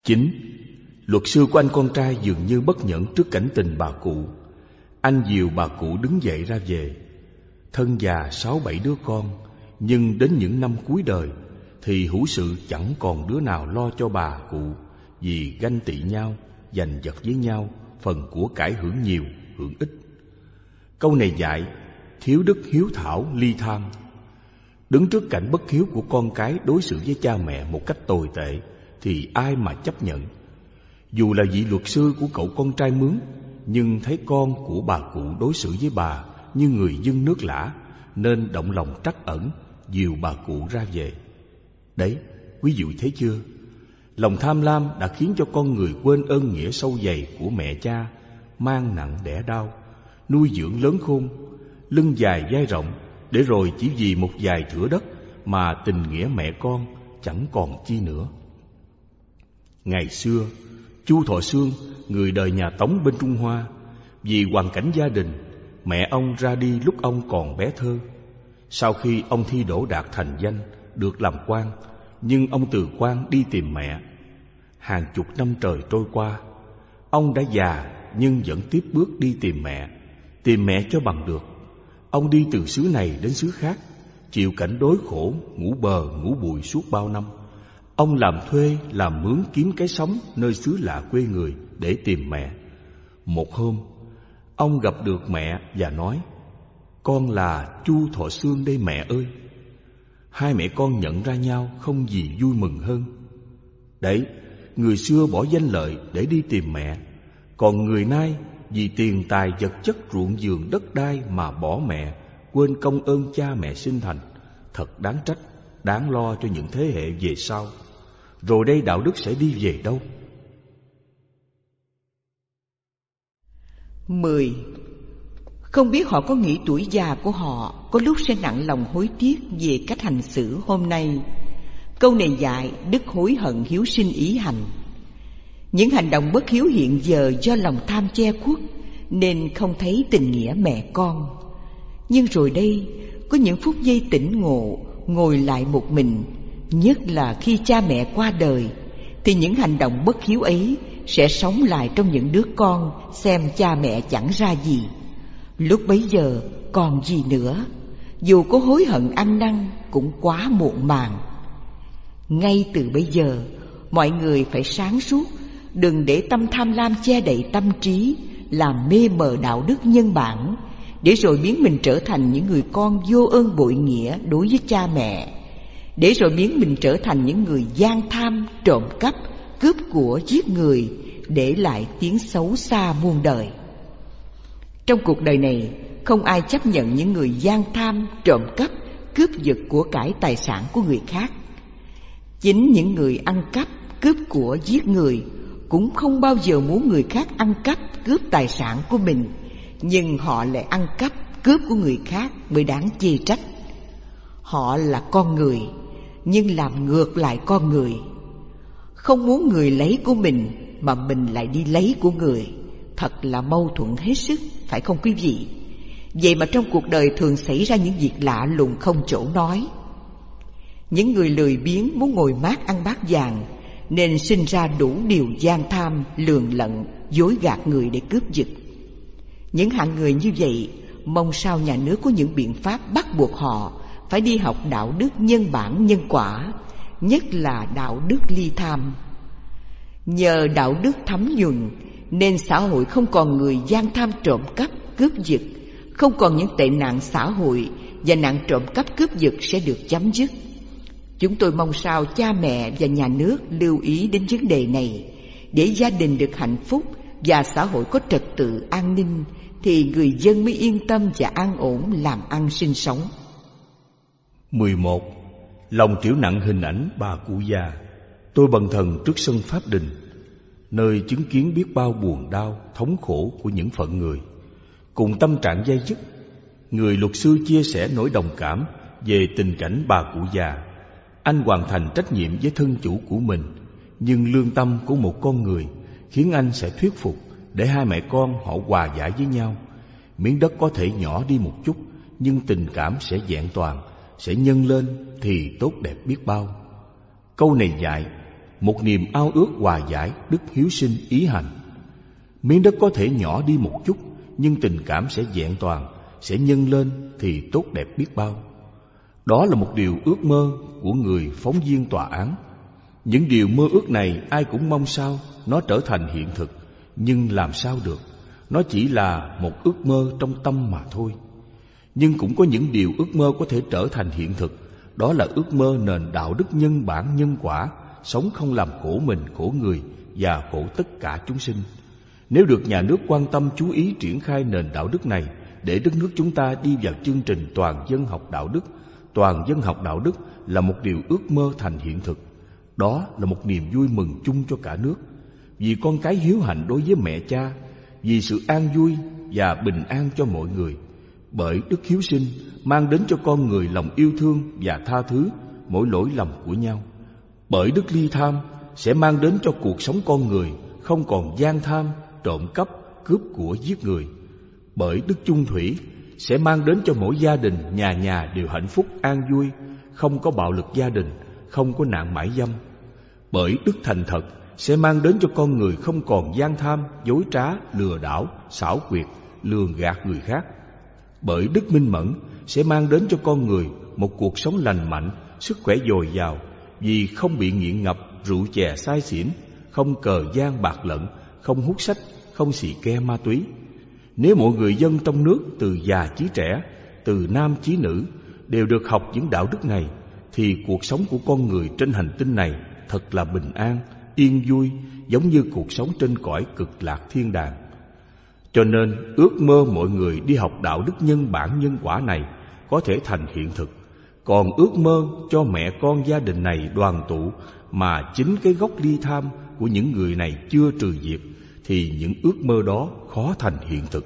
9. Luật sư của anh con trai dường như bất nhẫn trước cảnh tình bà cụ. Anh dìu bà cụ đứng dậy ra về. Thân già 6-7 đứa con, nhưng đến những năm cuối đời thì hữu sự chẳng còn đứa nào lo cho bà cụ, vì ganh tị nhau, giành giật với nhau phần của cải hưởng nhiều, hưởng ít. Câu này dạy thiếu đức hiếu thảo ly tham. Đứng trước cảnh bất hiếu của con cái đối xử với cha mẹ một cách tồi tệ thì ai mà chấp nhận. Dù là vị luật sư của cậu con trai mướn, nhưng thấy con của bà cụ đối xử với bà như người dưng nước lã, nên động lòng trắc ẩn, dìu bà cụ ra về. Đấy, quý vị thấy chưa? Lòng tham lam đã khiến cho con người quên ơn nghĩa sâu dày của mẹ cha, mang nặng đẻ đau, nuôi dưỡng lớn khôn, lưng dài vai rộng, để rồi chỉ vì một vài thửa đất mà tình nghĩa mẹ con chẳng còn chi nữa. Ngày xưa, Chu Thọ Xương, người đời nhà Tống bên Trung Hoa, vì hoàn cảnh gia đình, mẹ ông ra đi lúc ông còn bé thơ. Sau khi ông thi đỗ đạt thành danh, được làm quan, nhưng ông từ quan đi tìm mẹ. Hàng chục năm trời trôi qua, ông đã già nhưng vẫn tiếp bước đi tìm mẹ cho bằng được. Ông đi từ xứ này đến xứ khác, chịu cảnh đói khổ, ngủ bờ ngủ bụi suốt bao năm. Ông làm thuê, làm mướn kiếm cái sống nơi xứ lạ quê người để tìm mẹ. Một hôm, ông gặp được mẹ và nói: "Con là Chu Thọ Xương đây mẹ ơi." Hai mẹ con nhận ra nhau không gì vui mừng hơn. Đấy, người xưa bỏ danh lợi để đi tìm mẹ, còn người nay vì tiền tài vật chất ruộng vườn đất đai mà bỏ mẹ, quên công ơn cha mẹ sinh thành. Thật đáng trách, đáng lo cho những thế hệ về sau. Rồi đây đạo đức sẽ đi về đâu? 10. Không biết họ có nghĩ tuổi già của họ có lúc sẽ nặng lòng hối tiếc về cách hành xử hôm nay. Câu này dạy đức hối hận hiếu sinh ý hành. Những hành động bất hiếu hiện giờ do lòng tham che khuất nên không thấy tình nghĩa mẹ con. Nhưng rồi đây, có những phút giây tỉnh ngộ, ngồi lại một mình, nhất là khi cha mẹ qua đời, thì những hành động bất hiếu ấy sẽ sống lại trong những đứa con xem cha mẹ chẳng ra gì. Lúc bấy giờ còn gì nữa, dù có hối hận ăn năn cũng quá muộn màng. Ngay từ bây giờ, mọi người phải sáng suốt, đừng để tâm tham lam che đậy tâm trí, làm mê mờ đạo đức nhân bản, để rồi biến mình trở thành những người con vô ơn bội nghĩa đối với cha mẹ, để rồi biến mình trở thành những người gian tham, trộm cắp, cướp của, giết người, để lại tiếng xấu xa muôn đời. Trong cuộc đời này, không ai chấp nhận những người gian tham, trộm cắp, cướp giật của cải tài sản của người khác. Chính những người ăn cắp, cướp của, giết người cũng không bao giờ muốn người khác ăn cắp, cướp tài sản của mình, nhưng họ lại ăn cắp, cướp của người khác mới đáng chê trách. Họ là con người, nhưng làm ngược lại con người. Không muốn người lấy của mình mà mình lại đi lấy của người, thật là mâu thuẫn hết sức, phải không quý vị? Vậy mà trong cuộc đời thường xảy ra những việc lạ lùng không chỗ nói. Những người lười biếng muốn ngồi mát ăn bát vàng, nên sinh ra đủ điều gian tham, lường lận, dối gạt người để cướp giật. Những hạng người như vậy, mong sao nhà nước có những biện pháp bắt buộc họ phải đi học đạo đức nhân bản nhân quả, nhất là đạo đức ly tham. Nhờ đạo đức thấm nhuần nên xã hội không còn người gian tham trộm cắp, cướp giật, không còn những tệ nạn xã hội, và nạn trộm cắp cướp giật sẽ được chấm dứt. Chúng tôi mong sao cha mẹ và nhà nước lưu ý đến vấn đề này, để gia đình được hạnh phúc và xã hội có trật tự an ninh, thì người dân mới yên tâm và an ổn làm ăn sinh sống. 11. Lòng triểu nặng hình ảnh bà cụ già. Tôi bần thần trước sân pháp đình, nơi chứng kiến biết bao buồn đau, thống khổ của những phận người. Cùng tâm trạng day dứt, người luật sư chia sẻ nỗi đồng cảm về tình cảnh bà cụ già. Anh hoàn thành trách nhiệm với thân chủ của mình, nhưng lương tâm của một con người khiến anh sẽ thuyết phục để hai mẹ con họ hòa giải với nhau. Miếng đất có thể nhỏ đi một chút, nhưng tình cảm sẽ vẹn toàn, sẽ nhân lên thì tốt đẹp biết bao. Câu này dạy một niềm ao ước hòa giải, đức hiếu sinh, ý hành. Miếng đất có thể nhỏ đi một chút, nhưng tình cảm sẽ vẹn toàn, sẽ nhân lên thì tốt đẹp biết bao. Đó là một điều ước mơ của người phóng viên tòa án. Những điều mơ ước này ai cũng mong sao nó trở thành hiện thực, nhưng làm sao được, nó chỉ là một ước mơ trong tâm mà thôi. Nhưng cũng có những điều ước mơ có thể trở thành hiện thực. Đó là ước mơ nền đạo đức nhân bản nhân quả, sống không làm khổ mình, khổ người và khổ tất cả chúng sinh. Nếu được nhà nước quan tâm chú ý triển khai nền đạo đức này, để đất nước chúng ta đi vào chương trình toàn dân học đạo đức. Toàn dân học đạo đức là một điều ước mơ thành hiện thực. Đó là một niềm vui mừng chung cho cả nước, vì con cái hiếu hạnh đối với mẹ cha, vì sự an vui và bình an cho mọi người. Bởi đức hiếu sinh mang đến cho con người lòng yêu thương và tha thứ mỗi lỗi lầm của nhau. Bởi đức ly tham sẽ mang đến cho cuộc sống con người không còn gian tham, trộm cắp, cướp của, giết người. Bởi đức chung thủy sẽ mang đến cho mỗi gia đình, nhà nhà đều hạnh phúc an vui, không có bạo lực gia đình, không có nạn mại dâm. Bởi đức thành thật sẽ mang đến cho con người không còn gian tham, dối trá, lừa đảo, xảo quyệt, lường gạt người khác. Bởi đức minh mẫn sẽ mang đến cho con người một cuộc sống lành mạnh, sức khỏe dồi dào, vì không bị nghiện ngập rượu chè say xỉn, không cờ gian bạc lận, không hút sách, không xì ke ma túy. Nếu mọi người dân trong nước từ già chí trẻ, từ nam chí nữ đều được học những đạo đức này, thì cuộc sống của con người trên hành tinh này thật là bình an, yên vui, giống như cuộc sống trên cõi cực lạc thiên đàng. Cho nên ước mơ mọi người đi học đạo đức nhân bản nhân quả này có thể thành hiện thực. Còn ước mơ cho mẹ con gia đình này đoàn tụ mà chính cái gốc ly tham của những người này chưa trừ diệt, thì những ước mơ đó khó thành hiện thực.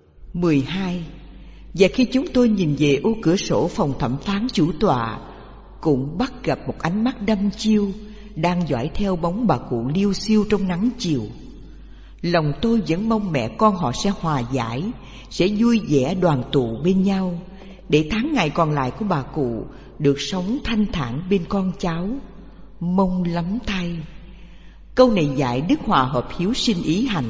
12. Và khi chúng tôi nhìn về ô cửa sổ phòng thẩm phán chủ tọa, cũng bắt gặp một ánh mắt đăm chiêu đang dõi theo bóng bà cụ liêu xiêu trong nắng chiều. Lòng tôi vẫn mong mẹ con họ sẽ hòa giải, sẽ vui vẻ đoàn tụ bên nhau, để tháng ngày còn lại của bà cụ được sống thanh thản bên con cháu. Mong lắm thay. Câu này dạy đức hòa hợp hiếu sinh ý hành.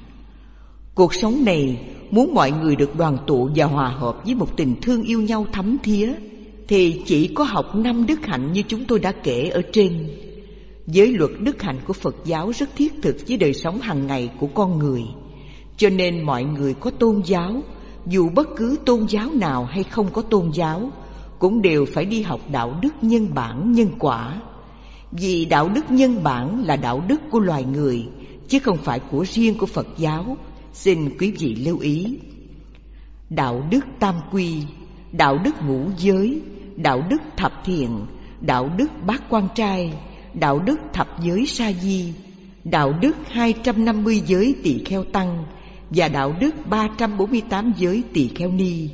Cuộc sống này muốn mọi người được đoàn tụ và hòa hợp với một tình thương yêu nhau thấm thía, thì chỉ có học 5 đức hạnh như chúng tôi đã kể ở trên. Giới luật đức hạnh của Phật giáo rất thiết thực với đời sống hàng ngày của con người. Cho nên mọi người có tôn giáo, dù bất cứ tôn giáo nào hay không có tôn giáo, cũng đều phải đi học đạo đức nhân bản nhân quả. Vì đạo đức nhân bản là đạo đức của loài người, chứ không phải của riêng của Phật giáo. Xin quý vị lưu ý. Đạo đức tam quy, đạo đức ngũ giới, đạo đức thập thiện, đạo đức bát quan trai, đạo đức thập giới sa di, đạo đức 250 giới tỳ kheo tăng và đạo đức 348 giới tỳ kheo ni.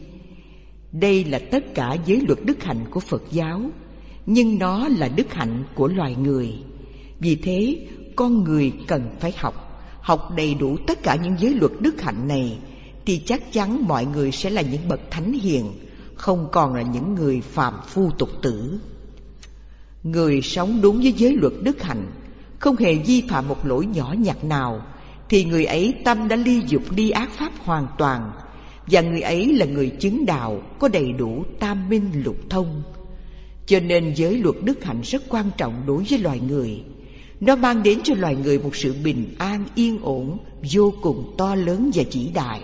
Đây là tất cả giới luật đức hạnh của Phật giáo, nhưng nó là đức hạnh của loài người. Vì thế, con người cần phải học đầy đủ tất cả những giới luật đức hạnh này, thì chắc chắn mọi người sẽ là những bậc thánh hiền, không còn là những người phàm phu tục tử. Người sống đúng với giới luật đức hạnh, không hề vi phạm một lỗi nhỏ nhặt nào, thì người ấy tâm đã ly dục ly ác pháp hoàn toàn, và người ấy là người chứng đạo, có đầy đủ tam minh lục thông. Cho nên giới luật đức hạnh rất quan trọng đối với loài người. Nó mang đến cho loài người một sự bình an yên ổn vô cùng to lớn và vĩ đại.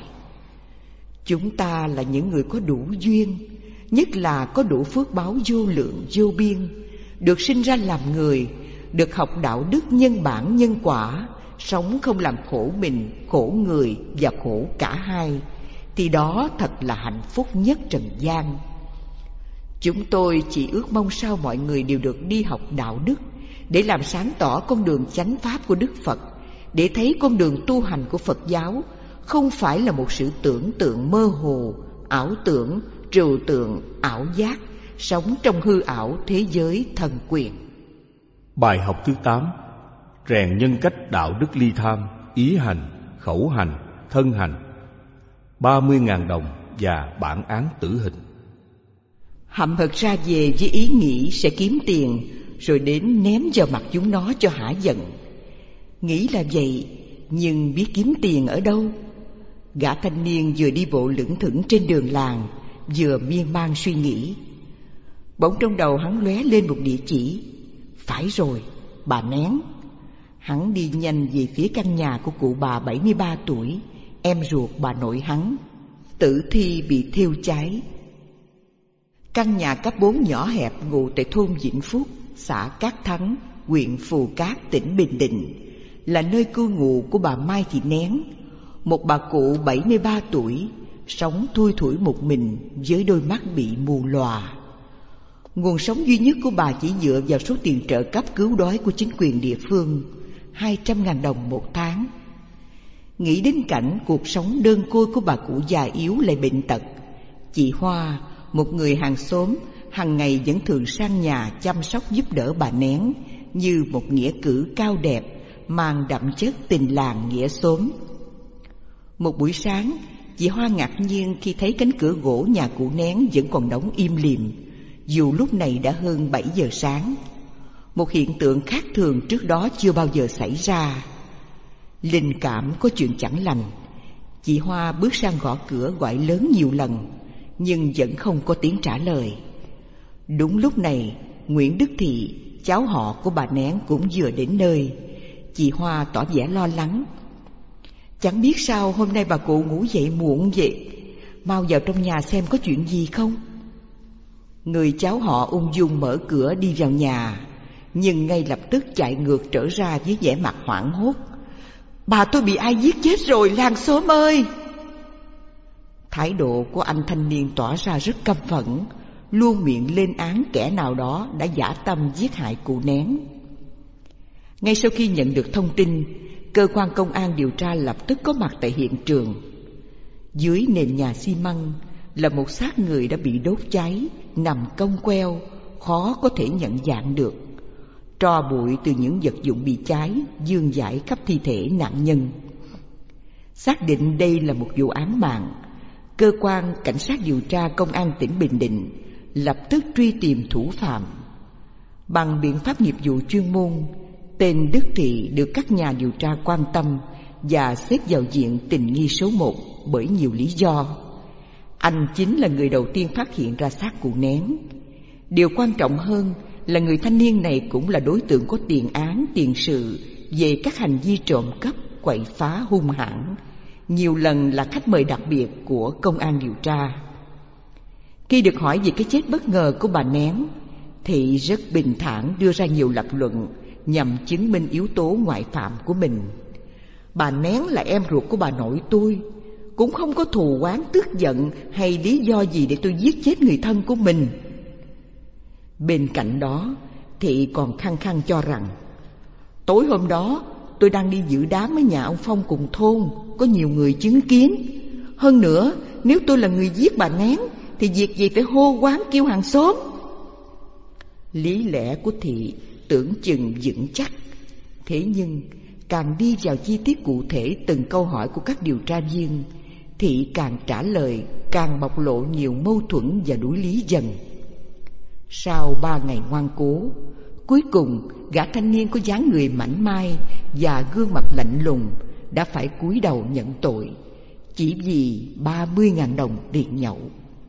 Chúng ta là những người có đủ duyên, nhất là có đủ phước báo vô lượng vô biên, được sinh ra làm người, được học đạo đức nhân bản nhân quả, sống không làm khổ mình, khổ người và khổ cả hai, thì đó thật là hạnh phúc nhất trần gian. Chúng tôi chỉ ước mong sao mọi người đều được đi học đạo đức, để làm sáng tỏ con đường chánh pháp của Đức Phật, để thấy con đường tu hành của Phật giáo không phải là một sự tưởng tượng mơ hồ, ảo tưởng, trừu tượng, ảo giác, sống trong hư ảo thế giới thần quyền. Bài học thứ 8. Rèn nhân cách đạo đức ly tham, ý hành, khẩu hành, thân hành. 30.000 đồng và bản án tử hình. Hậm hực ra về với ý nghĩ sẽ kiếm tiền, rồi đến ném vào mặt chúng nó cho hả giận. Nghĩ là vậy, nhưng biết kiếm tiền ở đâu. Gã thanh niên vừa đi bộ lững thững trên đường làng, vừa miên man suy nghĩ. Bỗng trong đầu hắn lóe lên một địa chỉ. Phải rồi, bà Nén. Hắn đi nhanh về phía căn nhà của cụ bà 73 tuổi, em ruột bà nội hắn. Tử thi bị thiêu cháy. Căn nhà cấp 4 nhỏ hẹp ngụ tại thôn Vĩnh Phúc, xã Cát Thắng, huyện Phù Cát, tỉnh Bình Định, là nơi cư ngụ của bà Mai Thị Nén, một bà cụ 73 tuổi, sống thui thủi một mình với đôi mắt bị mù lòa. Nguồn sống duy nhất của bà chỉ dựa vào số tiền trợ cấp cứu đói của chính quyền địa phương, 200.000 đồng một tháng. Nghĩ đến cảnh cuộc sống đơn côi của bà cụ già yếu lại bệnh tật, chị Hoa, một người hàng xóm, hàng ngày vẫn thường sang nhà chăm sóc giúp đỡ bà Nén như một nghĩa cử cao đẹp, mang đậm chất tình làng nghĩa xóm. Một buổi sáng, chị Hoa ngạc nhiên khi thấy cánh cửa gỗ nhà cụ Nén vẫn còn đóng im lìm, dù lúc này đã hơn 7 giờ sáng. Một hiện tượng khác thường trước đó chưa bao giờ xảy ra. Linh cảm có chuyện chẳng lành, chị Hoa bước sang gõ cửa gọi lớn nhiều lần, nhưng vẫn không có tiếng trả lời. Đúng lúc này, Nguyễn Đức Thị, cháu họ của bà Nén cũng vừa đến nơi. Chị Hoa tỏ vẻ lo lắng. Chẳng biết sao hôm nay bà cụ ngủ dậy muộn vậy, mau vào trong nhà xem có chuyện gì không. Người cháu họ ung dung mở cửa đi vào nhà, nhưng ngay lập tức chạy ngược trở ra với vẻ mặt hoảng hốt. Bà tôi bị ai giết chết rồi, làng xóm ơi! Thái độ của anh thanh niên tỏ ra rất căm phẫn, luôn miệng lên án kẻ nào đó đã dã tâm giết hại cụ Nén. Ngay sau khi nhận được thông tin, cơ quan công an điều tra lập tức có mặt tại hiện trường. Dưới nền nhà xi măng là một xác người đã bị đốt cháy, nằm cong queo, khó có thể nhận dạng được. Tro bụi từ những vật dụng bị cháy vương vãi khắp thi thể nạn nhân. Xác định đây là một vụ án mạng, cơ quan cảnh sát điều tra công an tỉnh Bình Định lập tức truy tìm thủ phạm. Bằng biện pháp nghiệp vụ chuyên môn, tên Đức Thị được các nhà điều tra quan tâm và xếp vào diện tình nghi số 1 bởi nhiều lý do. Anh chính là người đầu tiên phát hiện ra xác cụ Nén. Điều quan trọng hơn là người thanh niên này cũng là đối tượng có tiền án, tiền sự về các hành vi trộm cắp, quậy phá hung hãn, nhiều lần là khách mời đặc biệt của công an điều tra. Khi được hỏi về cái chết bất ngờ của bà Nén, Thị rất bình thản đưa ra nhiều lập luận nhằm chứng minh yếu tố ngoại phạm của mình. Bà Nén là em ruột của bà nội tôi, cũng không có thù oán tức giận hay lý do gì để tôi giết chết người thân của mình. Bên cạnh đó, Thị còn khăng khăng cho rằng tối hôm đó tôi đang đi dự đám ở nhà ông Phong cùng thôn, có nhiều người chứng kiến. Hơn nữa, nếu tôi là người giết bà Nén thì việc gì phải hô hoán kêu hàng xóm. Lý lẽ của Thị tưởng chừng vững chắc, thế nhưng càng đi vào chi tiết cụ thể từng câu hỏi của các điều tra viên, Thị càng trả lời càng bộc lộ nhiều mâu thuẫn và đuối lý dần. Sau 3 ngày ngoan cố, cuối cùng gã thanh niên có dáng người mảnh mai và gương mặt lạnh lùng đã phải cúi đầu nhận tội, chỉ vì 30.000 đồng tiền nhậu.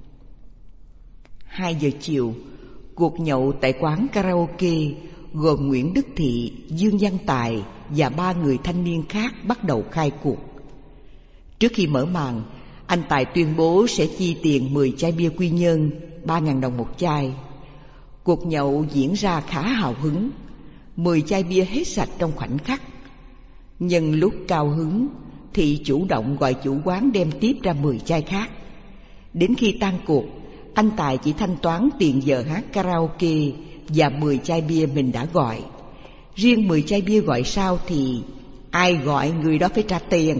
2 giờ chiều, cuộc nhậu tại quán karaoke gồm Nguyễn Đức Thị, Dương Văn Tài và 3 người thanh niên khác bắt đầu khai cuộc. Trước khi mở màn, anh Tài tuyên bố sẽ chi tiền 10 chai bia Quy Nhơn, 3.000 đồng một chai. Cuộc nhậu diễn ra khá hào hứng, 10 chai bia hết sạch trong khoảnh khắc. Nhân lúc cao hứng, Thị chủ động gọi chủ quán đem tiếp ra 10 chai khác. Đến khi tan cuộc, anh Tài chỉ thanh toán tiền giờ hát karaoke và 10 chai bia mình đã gọi. Riêng 10 chai bia gọi sau thì ai gọi người đó phải trả tiền.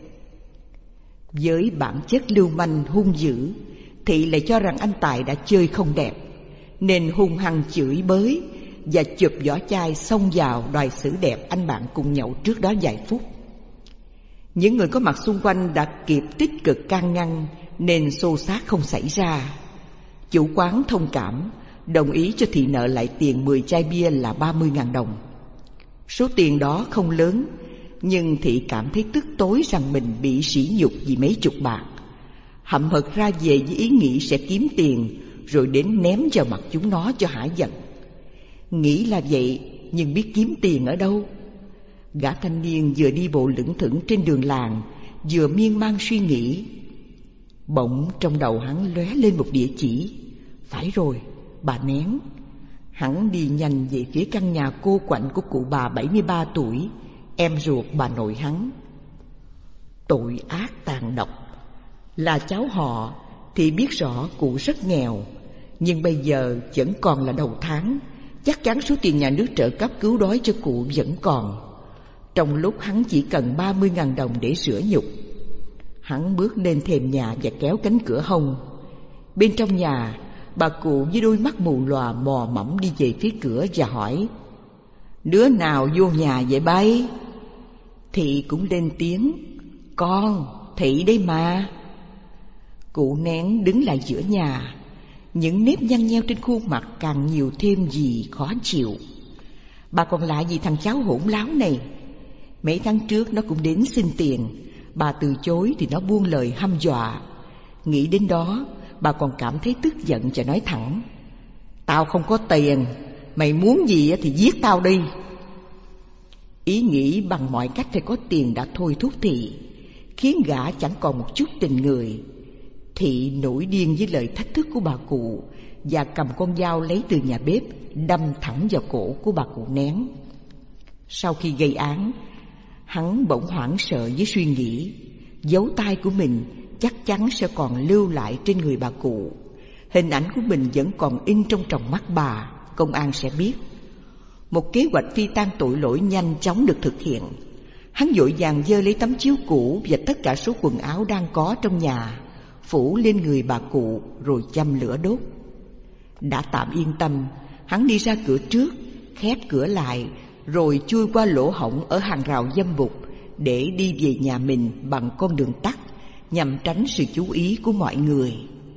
Với bản chất lưu manh hung dữ, Thị lại cho rằng anh Tài đã chơi không đẹp, nên hung hăng chửi bới và chụp vỏ chai xông vào đòi xử đẹp anh bạn cùng nhậu trước đó vài phút. Những người có mặt xung quanh đã kịp tích cực can ngăn nên xô xát không xảy ra. Chủ quán thông cảm, đồng ý cho thị nợ lại tiền 10 chai bia là 30.000 đồng. Số tiền đó không lớn, nhưng thị cảm thấy tức tối rằng mình bị sỉ nhục vì mấy chục bạc. Hậm hực ra về với ý nghĩ sẽ kiếm tiền rồi đến ném vào mặt chúng nó cho hả giận. Nghĩ là vậy, nhưng biết kiếm tiền ở đâu? Gã thanh niên vừa đi bộ lững thững trên đường làng, vừa miên man suy nghĩ. Bỗng trong đầu hắn lóe lên một địa chỉ. Phải rồi, bà Nén. Hắn đi nhanh về phía căn nhà cô quạnh của cụ bà 73 tuổi, em ruột bà nội hắn. Tội ác tàn độc. Là cháu họ thì biết rõ cụ rất nghèo, nhưng bây giờ vẫn còn là đầu tháng, chắc chắn số tiền nhà nước trợ cấp cứu đói cho cụ vẫn còn. Trong lúc hắn chỉ cần 30.000 đồng để sửa nhục. Hắn bước lên thềm nhà và kéo cánh cửa hông. Bên trong nhà, bà cụ với đôi mắt mù lòa mò mẫm đi về phía cửa và hỏi: Đứa nào vô nhà vậy bay? Thị cũng lên tiếng: Con, Thị đây mà. Cụ Nén đứng lại giữa nhà, những nếp nhăn nheo trên khuôn mặt càng nhiều thêm gì khó chịu. Bà còn lạ gì thằng cháu hỗn láo này? Mấy tháng trước nó cũng đến xin tiền, bà từ chối thì nó buông lời hăm dọa. Nghĩ đến đó, bà còn cảm thấy tức giận và nói thẳng: Tao không có tiền, mày muốn gì thì giết tao đi. Ý nghĩ bằng mọi cách phải có tiền đã thôi thúc Thị, khiến gã chẳng còn một chút tình người. Thị nổi điên với lời thách thức của bà cụ và cầm con dao lấy từ nhà bếp đâm thẳng vào cổ của bà cụ Nén. Sau khi gây án, hắn bỗng hoảng sợ với suy nghĩ dấu tay của mình chắc chắn sẽ còn lưu lại trên người bà cụ. Hình ảnh của mình vẫn còn in trong tròng mắt bà, công an sẽ biết. Một kế hoạch phi tang tội lỗi nhanh chóng được thực hiện. Hắn vội vàng giơ lấy tấm chiếu cũ và tất cả số quần áo đang có trong nhà, phủ lên người bà cụ rồi châm lửa đốt. Đã tạm yên tâm, hắn đi ra cửa trước, khép cửa lại, rồi chui qua lỗ hổng ở hàng rào dâm bụt để đi về nhà mình bằng con đường tắt, nhằm tránh sự chú ý của mọi người.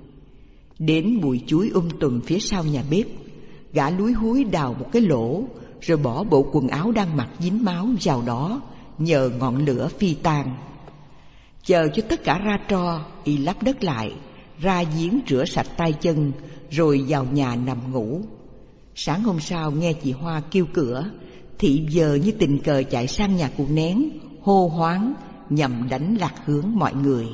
Đến bụi chuối tùm phía sau nhà bếp, gã lúi húi đào một cái lỗ, rồi bỏ bộ quần áo đang mặc dính máu vào đó, nhờ ngọn lửa phi tang. Chờ cho tất cả ra tro, y lấp đất lại, ra giếng rửa sạch tay chân, rồi vào nhà nằm ngủ. Sáng hôm sau nghe chị Hoa kêu cửa, Thị giờ như tình cờ chạy sang nhà cụ Nén, hô hoáng nhằm đánh lạc hướng mọi người.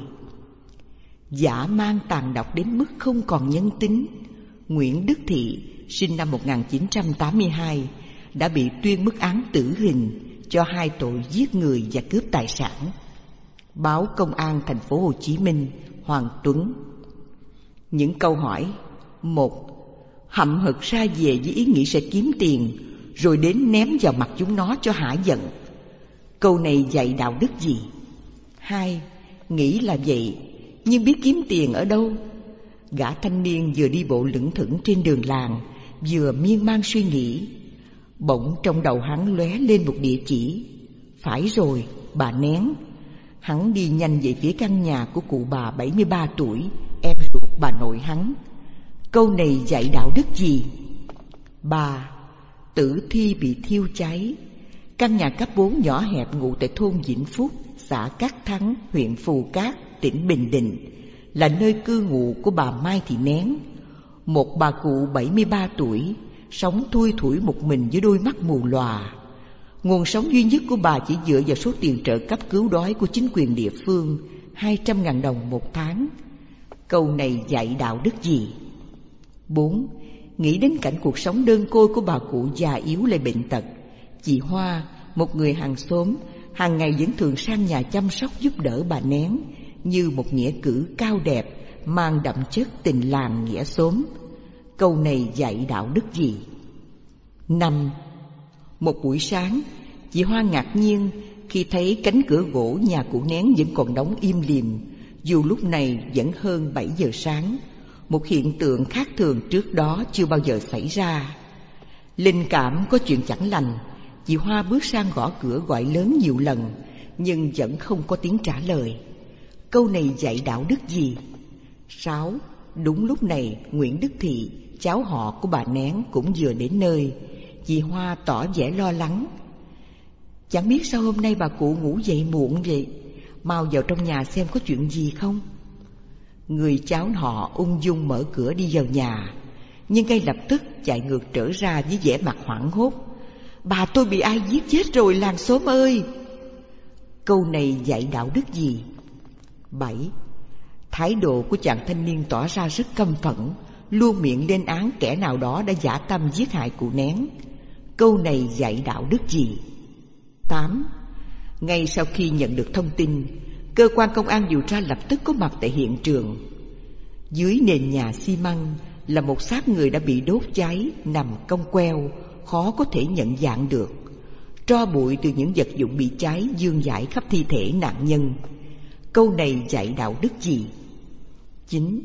Dã man tàn độc đến mức không còn nhân tính, Nguyễn Đức Thị, sinh năm 1982, đã bị tuyên mức án tử hình cho 2 tội giết người và cướp tài sản. Báo Công an thành phố Hồ Chí Minh, Hoàng Tuấn. Những câu hỏi: 1. Hậm hực ra về với ý nghĩ sẽ kiếm tiền, rồi đến ném vào mặt chúng nó cho hả giận. Câu này dạy đạo đức gì? 2. Nghĩ là vậy, nhưng biết kiếm tiền ở đâu? Gã thanh niên vừa đi bộ lững thững trên đường làng, vừa miên man suy nghĩ. Bỗng trong đầu hắn lóe lên một địa chỉ. Phải rồi, bà Nén. Hắn đi nhanh về phía căn nhà của cụ bà 73 tuổi, em ruột bà nội hắn. Câu này dạy đạo đức gì? 3. Tử thi bị thiêu cháy. Căn nhà cấp 4 nhỏ hẹp ngụ tại thôn Vĩnh Phúc, xã Cát Thắng, huyện Phù Cát, tỉnh Bình Định, là nơi cư ngụ của bà Mai Thị Nén, một bà cụ 73 tuổi, sống thui thủi một mình với đôi mắt mù lòa. Nguồn sống duy nhất của bà chỉ dựa vào số tiền trợ cấp cứu đói của chính quyền địa phương, 200.000 đồng một tháng. Câu này dạy đạo đức gì? 4. Nghĩ đến cảnh cuộc sống đơn côi của bà cụ già yếu lại bệnh tật, chị Hoa, một người hàng xóm, hàng ngày vẫn thường sang nhà chăm sóc giúp đỡ bà Nén, như một nghĩa cử cao đẹp, mang đậm chất tình làng nghĩa xóm. Câu này dạy đạo đức gì? 5. Một buổi sáng, chị Hoa ngạc nhiên khi thấy cánh cửa gỗ nhà cụ Nén vẫn còn đóng im lìm, dù lúc này vẫn hơn 7 giờ sáng. Một hiện tượng khác thường trước đó chưa bao giờ xảy ra. Linh cảm có chuyện chẳng lành, chị Hoa bước sang gõ cửa gọi lớn nhiều lần, nhưng vẫn không có tiếng trả lời. Câu này dạy đạo đức gì? 6. Đúng lúc này, Nguyễn Đức Thị, cháu họ của bà Nén cũng vừa đến nơi. Chị Hoa tỏ vẻ lo lắng. Chẳng biết sao hôm nay bà cụ ngủ dậy muộn vậy, mau vào trong nhà xem có chuyện gì không. Người cháu họ ung dung mở cửa đi vào nhà, nhưng ngay lập tức chạy ngược trở ra với vẻ mặt hoảng hốt. Bà tôi bị ai giết chết rồi làng xóm ơi! Câu này dạy đạo đức gì? 7. Thái độ của chàng thanh niên tỏ ra rất căm phẫn, luôn miệng lên án kẻ nào đó đã dã tâm giết hại cụ Nén. Câu này dạy đạo đức gì? 8. Ngay sau khi nhận được thông tin, cơ quan công an điều tra lập tức có mặt tại hiện trường. Dưới nền nhà xi măng là một xác người đã bị đốt cháy, nằm cong queo, khó có thể nhận dạng được. Tro bụi từ những vật dụng bị cháy vương vãi khắp thi thể nạn nhân. Câu này dạy đạo đức gì? 9.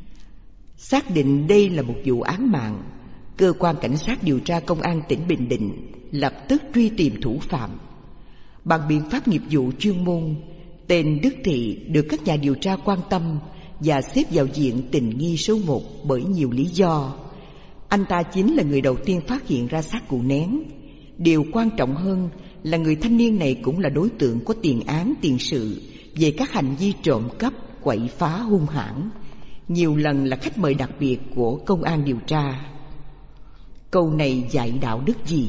Xác định đây là một vụ án mạng, cơ quan cảnh sát điều tra công an tỉnh Bình Định lập tức truy tìm thủ phạm. Bằng biện pháp nghiệp vụ chuyên môn, tên Đức Thị được các nhà điều tra quan tâm và xếp vào diện tình nghi số 1 bởi nhiều lý do. Anh ta chính là người đầu tiên phát hiện ra xác cụ Nén. Điều quan trọng hơn là người thanh niên này cũng là đối tượng có tiền án tiền sự về các hành vi trộm cắp, quậy phá hung hãn, nhiều lần là khách mời đặc biệt của công an điều tra. Câu này dạy đạo đức gì?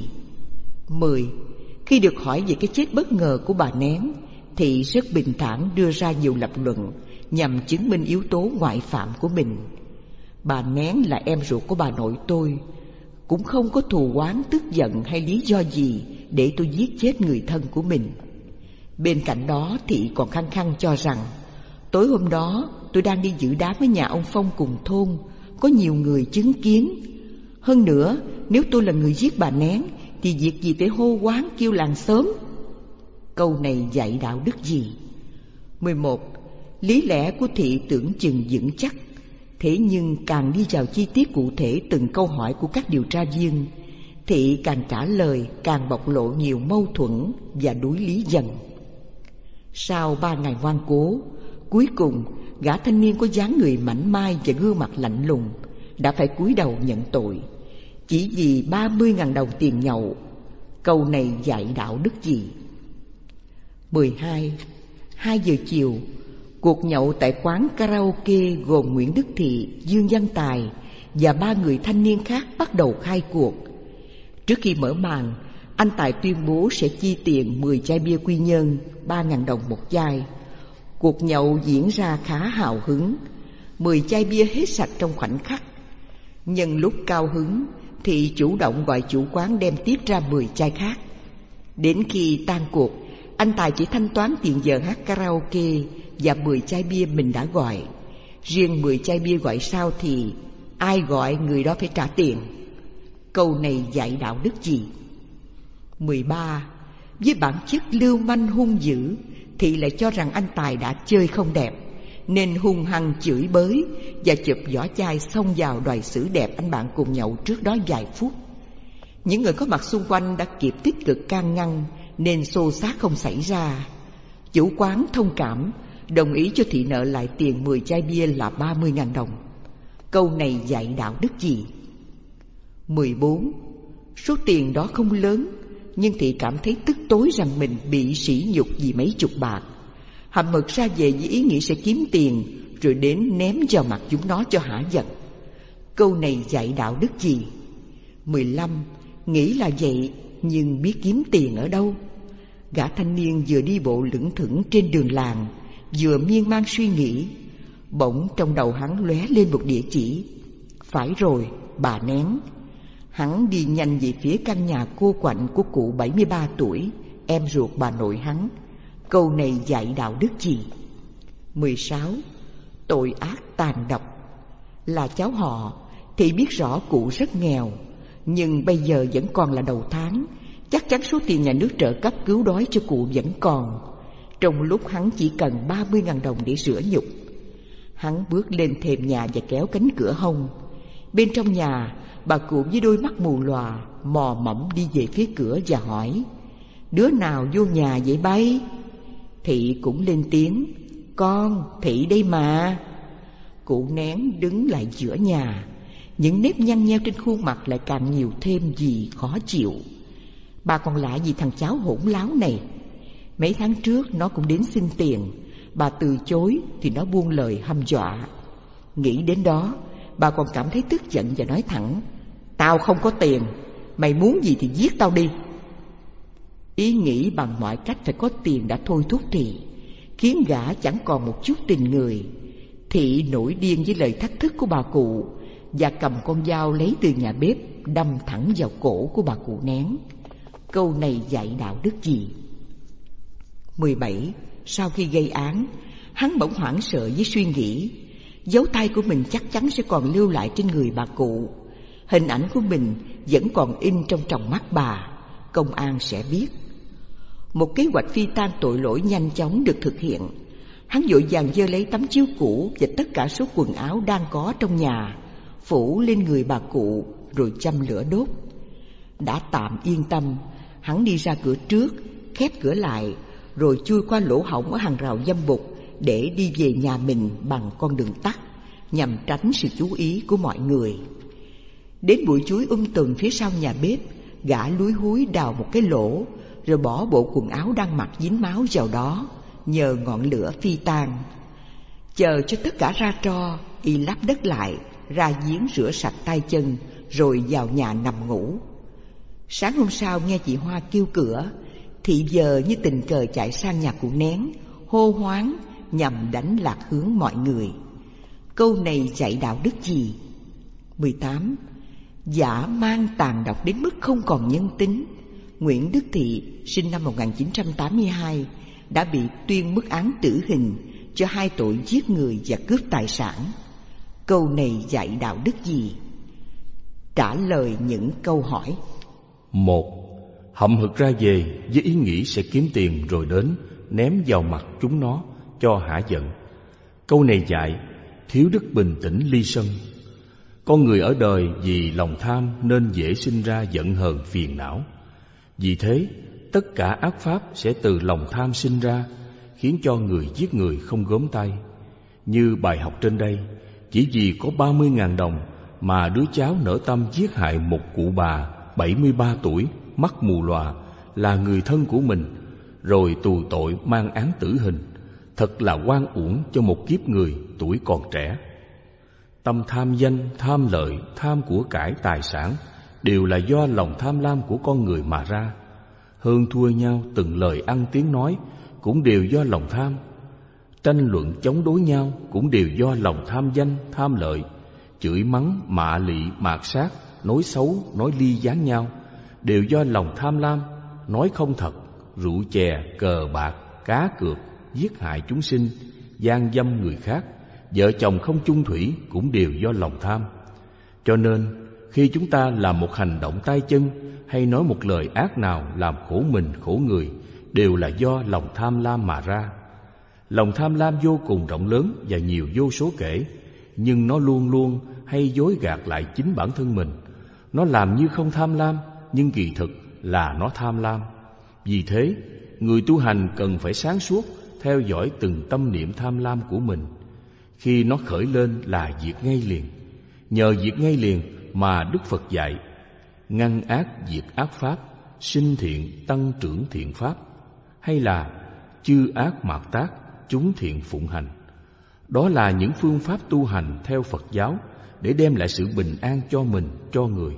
10. Khi được hỏi về cái chết bất ngờ của bà Nén, Thị rất bình thản đưa ra nhiều lập luận nhằm chứng minh yếu tố ngoại phạm của mình. Bà Nén là em ruột của bà nội tôi, cũng không có thù oán, tức giận hay lý do gì để tôi giết chết người thân của mình. Bên cạnh đó, Thị còn khăng khăng cho rằng tối hôm đó tôi đang đi dự đám với nhà ông Phong cùng thôn, có nhiều người chứng kiến. Hơn nữa, nếu tôi là người giết bà Nén thì việc gì phải hô hoán kêu làng xóm? Câu này dạy đạo đức gì? 11. Lý lẽ của Thị tưởng chừng vững chắc, thế nhưng càng đi vào chi tiết cụ thể từng câu hỏi của các điều tra viên, Thị càng trả lời càng bộc lộ nhiều mâu thuẫn và đuối lý dần. Sau 3 ngày ngoan cố, cuối cùng gã thanh niên có dáng người mảnh mai và gương mặt lạnh lùng đã phải cúi đầu nhận tội, chỉ vì 30.000 đồng tiền nhậu. Câu này dạy đạo đức gì? 12. 2 giờ chiều, cuộc nhậu tại quán karaoke gồm Nguyễn Đức Thị, Dương Văn Tài và 3 người thanh niên khác bắt đầu khai cuộc. Trước khi mở màn, anh Tài tuyên bố sẽ chi tiền 10 chai bia Quy Nhơn, 3.000 đồng một chai. Cuộc nhậu diễn ra khá hào hứng, 10 chai bia hết sạch trong khoảnh khắc. Nhân lúc cao hứng, Thị chủ động gọi chủ quán đem tiếp ra 10 chai khác. Đến khi tan cuộc, anh Tài chỉ thanh toán tiền giờ hát karaoke và 10 chai bia mình đã gọi. Riêng 10 chai bia gọi sau thì ai gọi người đó phải trả tiền. Câu này dạy đạo đức gì? 13. Với bản chất lưu manh hung dữ, Thị lại cho rằng anh Tài đã chơi không đẹp, nên hung hăng chửi bới và chụp vỏ chai xông vào đòi xử đẹp anh bạn cùng nhậu trước đó vài phút. Những người có mặt xung quanh đã kịp tích cực can ngăn nên xô xát không xảy ra. Chủ quán thông cảm, đồng ý cho Thị nợ lại tiền 10 chai bia là 30.000 đồng. Câu này dạy đạo đức gì? 14. Số tiền đó không lớn, nhưng Thị cảm thấy tức tối rằng mình bị sỉ nhục vì mấy chục bạc. Hậm hực ra về với ý nghĩ sẽ kiếm tiền, rồi đến ném vào mặt chúng nó cho hả giận. Câu này dạy đạo đức gì? 15. Nghĩ là vậy, nhưng biết kiếm tiền ở đâu? Gã thanh niên vừa đi bộ lững thững trên đường làng, vừa miên man suy nghĩ. Bỗng trong đầu hắn lóe lên một địa chỉ. Phải rồi, bà Nén. Hắn đi nhanh về phía căn nhà cô quạnh của cụ 73 tuổi, em ruột bà nội hắn. Câu này dạy đạo đức gì? 16. Tội ác tàn độc. Là cháu họ, thì biết rõ cụ rất nghèo, nhưng bây giờ vẫn còn là đầu tháng, chắc chắn số tiền nhà nước trợ cấp cứu đói cho cụ vẫn còn. Trong lúc hắn chỉ cần 30.000 đồng để rửa nhục. Hắn bước lên thềm nhà và kéo cánh cửa hông. Bên trong nhà, bà cụ với đôi mắt mù lòa mò mẫm đi về phía cửa và hỏi: Đứa nào vô nhà vậy bay? Thị cũng lên tiếng: Con, Thị đây mà. Cụ Nén đứng lại giữa nhà, những nếp nhăn nheo trên khuôn mặt lại càng nhiều thêm vì khó chịu. Bà còn lạ gì thằng cháu hỗn láo này? Mấy tháng trước nó cũng đến xin tiền, bà từ chối thì nó buông lời hăm dọa. Nghĩ đến đó, bà còn cảm thấy tức giận và nói thẳng: "Tao không có tiền, mày muốn gì thì giết tao đi." Ý nghĩ bằng mọi cách phải có tiền đã thôi thúc Thị, khiến gã chẳng còn một chút tình người. Thị nổi điên với lời thách thức của bà cụ và cầm con dao lấy từ nhà bếp đâm thẳng vào cổ của bà cụ Nén. Câu này dạy đạo đức gì? 17. Sau khi gây án, hắn bỗng hoảng sợ với suy nghĩ dấu tay của mình chắc chắn sẽ còn lưu lại trên người bà cụ. Hình ảnh của mình vẫn còn in trong tròng mắt bà. Công an sẽ biết. Một kế hoạch phi tang tội lỗi nhanh chóng được thực hiện. Hắn vội vàng giơ lấy tấm chiếu cũ và tất cả số quần áo đang có trong nhà, phủ lên người bà cụ rồi châm lửa đốt. Đã tạm yên tâm, hắn đi ra cửa trước, khép cửa lại, rồi chui qua lỗ hổng ở hàng rào dâm bụt để đi về nhà mình bằng con đường tắt, nhằm tránh sự chú ý của mọi người. Đến bụi chuối tùm phía sau nhà bếp, gã lúi húi đào một cái lỗ, rồi bỏ bộ quần áo đang mặc dính máu vào đó, nhờ ngọn lửa phi tang. Chờ cho tất cả ra tro, y lắp đất lại, ra giếng rửa sạch tay chân, rồi vào nhà nằm ngủ. Sáng hôm sau nghe chị Hoa kêu cửa, Thị giờ như tình cờ chạy sang nhà cụ Nén, hô hoáng nhằm đánh lạc hướng mọi người. Câu này dạy đạo đức gì? 18. Dã man tàn độc đến mức không còn nhân tính. Nguyễn Đức Thị, sinh năm 1982, đã bị tuyên mức án tử hình cho 2 tội giết người và cướp tài sản. Câu này dạy đạo đức gì? Trả lời những câu hỏi. 1. Hậm hực ra về với ý nghĩ sẽ kiếm tiền rồi đến ném vào mặt chúng nó cho hả giận. Câu này dạy thiếu đức bình tĩnh ly sân. Con người ở đời vì lòng tham nên dễ sinh ra giận hờn phiền não. Vì thế, tất cả ác pháp sẽ từ lòng tham sinh ra, khiến cho người giết người không gớm tay. Như bài học trên đây, chỉ vì có 30.000 đồng mà đứa cháu nỡ tâm giết hại một cụ bà 73 tuổi, mắt mù lòa, là người thân của mình, rồi tù tội mang án tử hình. Thật là oan uổng cho một kiếp người tuổi còn trẻ. Tâm tham danh, tham lợi, tham của cải tài sản đều là do lòng tham lam của con người mà ra. Hơn thua nhau từng lời ăn tiếng nói cũng đều do lòng tham. Tranh luận chống đối nhau cũng đều do lòng tham danh, tham lợi. Chửi mắng, mạ lị, mạt sát, nói xấu, nói ly gián nhau đều do lòng tham lam. Nói không thật, rượu chè, cờ bạc, cá cược, giết hại chúng sinh, gian dâm người khác, vợ chồng không chung thủy cũng đều do lòng tham. Cho nên khi chúng ta làm một hành động tay chân hay nói một lời ác nào làm khổ mình khổ người đều là do lòng tham lam mà ra. Lòng tham lam vô cùng rộng lớn và nhiều vô số kể, nhưng nó luôn luôn hay dối gạt lại chính bản thân mình. Nó làm như không tham lam, nhưng kỳ thực là nó tham lam. Vì thế, người tu hành cần phải sáng suốt, theo dõi từng tâm niệm tham lam của mình. Khi nó khởi lên là diệt ngay liền. Nhờ diệt ngay liền mà Đức Phật dạy: ngăn ác diệt ác pháp, sinh thiện tăng trưởng thiện pháp, hay là chư ác mạt tác, chúng thiện phụng hành. Đó là những phương pháp tu hành theo Phật giáo để đem lại sự bình an cho mình, cho người.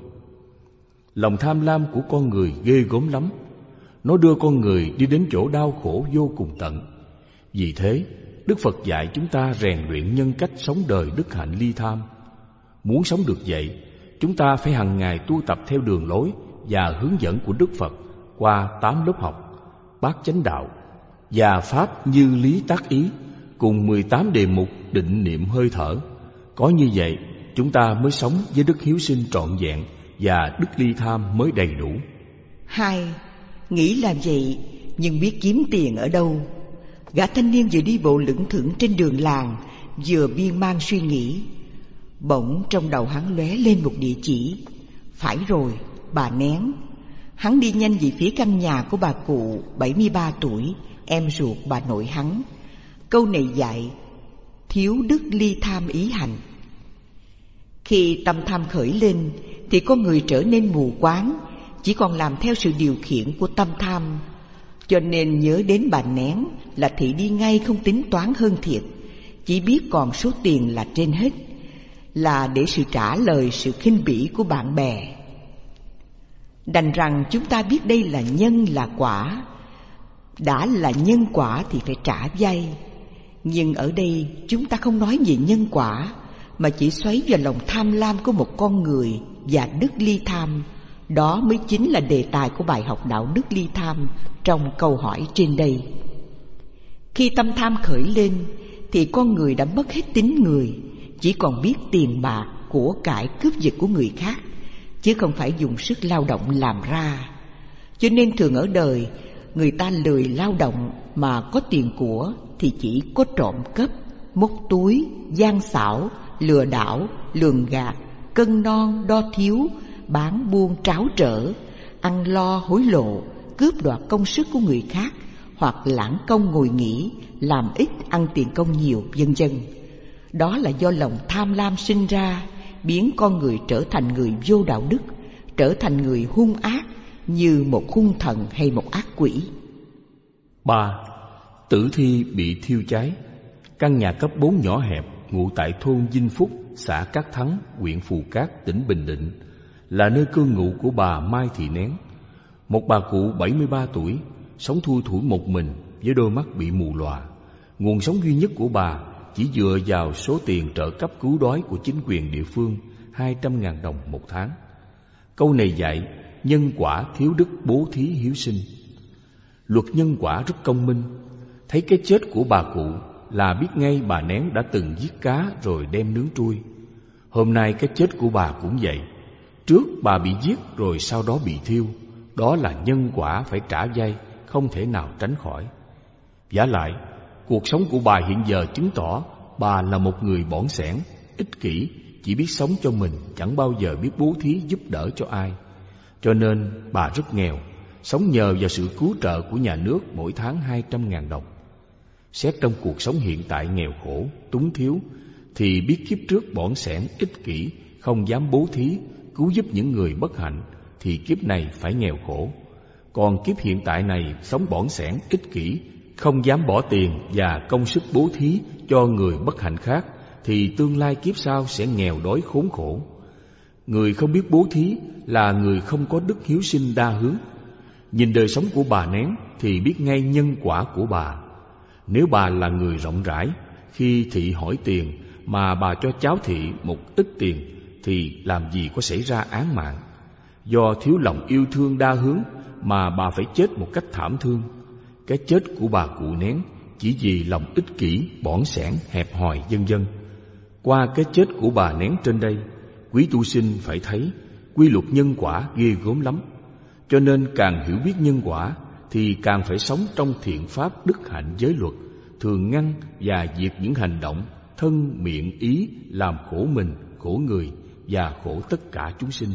Lòng tham lam của con người ghê gớm lắm. Nó đưa con người đi đến chỗ đau khổ vô cùng tận. Vì thế, Đức Phật dạy chúng ta rèn luyện nhân cách sống đời đức hạnh ly tham. Muốn sống được vậy, chúng ta phải hằng ngày tu tập theo đường lối và hướng dẫn của Đức Phật qua 8 lớp học: Bát Chánh Đạo và Pháp Như Lý Tác Ý, cùng 18 đề mục định niệm hơi thở. Có như vậy, chúng ta mới sống với đức hiếu sinh trọn vẹn và đức ly tham mới đầy đủ. 2. Nghĩ làm vậy nhưng biết kiếm tiền ở đâu? Gã thanh niên vừa đi bộ lững thững trên đường làng, vừa miên man suy nghĩ. Bỗng trong đầu hắn lóe lên một địa chỉ. Phải rồi, bà Nén. Hắn đi nhanh về phía căn nhà của bà cụ 73 tuổi, em ruột bà nội hắn. Câu này dạy thiếu đức ly tham ý hành. Khi tâm tham khởi lên thì con người trở nên mù quáng, chỉ còn làm theo sự điều khiển của tâm tham. Cho nên nhớ đến bà Nén là thị đi ngay, không tính toán hơn thiệt, chỉ biết còn số tiền là trên hết, là để sự trả lời sự khinh bỉ của bạn bè. Đành rằng chúng ta biết đây là nhân là quả. Đã là nhân quả thì phải trả vay. Nhưng ở đây chúng ta không nói về nhân quả, mà chỉ xoáy vào lòng tham lam của một con người và đức ly tham. Đó mới chính là đề tài của bài học đạo đức ly tham trong câu hỏi trên đây. Khi tâm tham khởi lên thì con người đã mất hết tính người, chỉ còn biết tiền bạc, của cải, cướp giật của người khác, chứ không phải dùng sức lao động làm ra. Cho nên thường ở đời người ta lười lao động mà có tiền của thì chỉ có trộm cắp, móc túi, gian xảo, lừa đảo, lường gạt, cân non đo thiếu, bán buôn tráo trở, ăn lo hối lộ, cướp đoạt công sức của người khác, hoặc lãng công ngồi nghỉ, làm ít ăn tiền công nhiều, vân vân. Đó là do lòng tham lam sinh ra, biến con người trở thành người vô đạo đức, trở thành người hung ác như một hung thần hay một ác quỷ. 3. Tử thi bị thiêu cháy. Căn nhà cấp 4 nhỏ hẹp ngụ tại thôn Vinh Phúc, xã Cát Thắng, huyện Phù Cát, tỉnh Bình Định, là nơi cư ngụ của bà Mai Thị Nén, một bà cụ 73 tuổi, sống thui thủi một mình với đôi mắt bị mù lòa. Nguồn sống duy nhất của bà chỉ dựa vào số tiền trợ cấp cứu đói của chính quyền địa phương, 200.000 đồng một tháng. Câu này dạy nhân quả thiếu đức bố thí hiếu sinh. Luật nhân quả rất công minh. Thấy cái chết của bà cụ là biết ngay bà Nén đã từng giết cá rồi đem nướng trui. Hôm nay cái chết của bà cũng vậy. Trước bà bị giết rồi sau đó bị thiêu. Đó là nhân quả phải trả vay, không thể nào tránh khỏi. Vả lại, cuộc sống của bà hiện giờ chứng tỏ bà là một người bỏn sẻn, ích kỷ, chỉ biết sống cho mình, chẳng bao giờ biết bố thí giúp đỡ cho ai. Cho nên bà rất nghèo, sống nhờ vào sự cứu trợ của nhà nước mỗi tháng 200.000 đồng. Xét trong cuộc sống hiện tại nghèo khổ, túng thiếu, thì biết kiếp trước bỏn sẻn, ích kỷ, không dám bố thí, cứu giúp những người bất hạnh, thì kiếp này phải nghèo khổ. Còn kiếp hiện tại này sống bỏn sẻn, ích kỷ, không dám bỏ tiền và công sức bố thí cho người bất hạnh khác, thì tương lai kiếp sau sẽ nghèo đói khốn khổ. Người không biết bố thí là người không có đức hiếu sinh đa hướng. Nhìn đời sống của bà Nén thì biết ngay nhân quả của bà. Nếu bà là người rộng rãi, khi thị hỏi tiền mà bà cho cháu thị một ít tiền thì làm gì có xảy ra án mạng. Do thiếu lòng yêu thương đa hướng mà bà phải chết một cách thảm thương. Cái chết của bà cụ Nén chỉ vì lòng ích kỷ, bỏn sẻn, hẹp hòi, vân vân. Qua cái chết của bà Nén trên đây, quý tu sinh phải thấy quy luật nhân quả ghê gớm lắm. Cho nên càng hiểu biết nhân quả thì càng phải sống trong thiện pháp, đức hạnh, giới luật, thường ngăn và diệt những hành động thân, miệng, ý làm khổ mình, khổ người và khổ tất cả chúng sinh.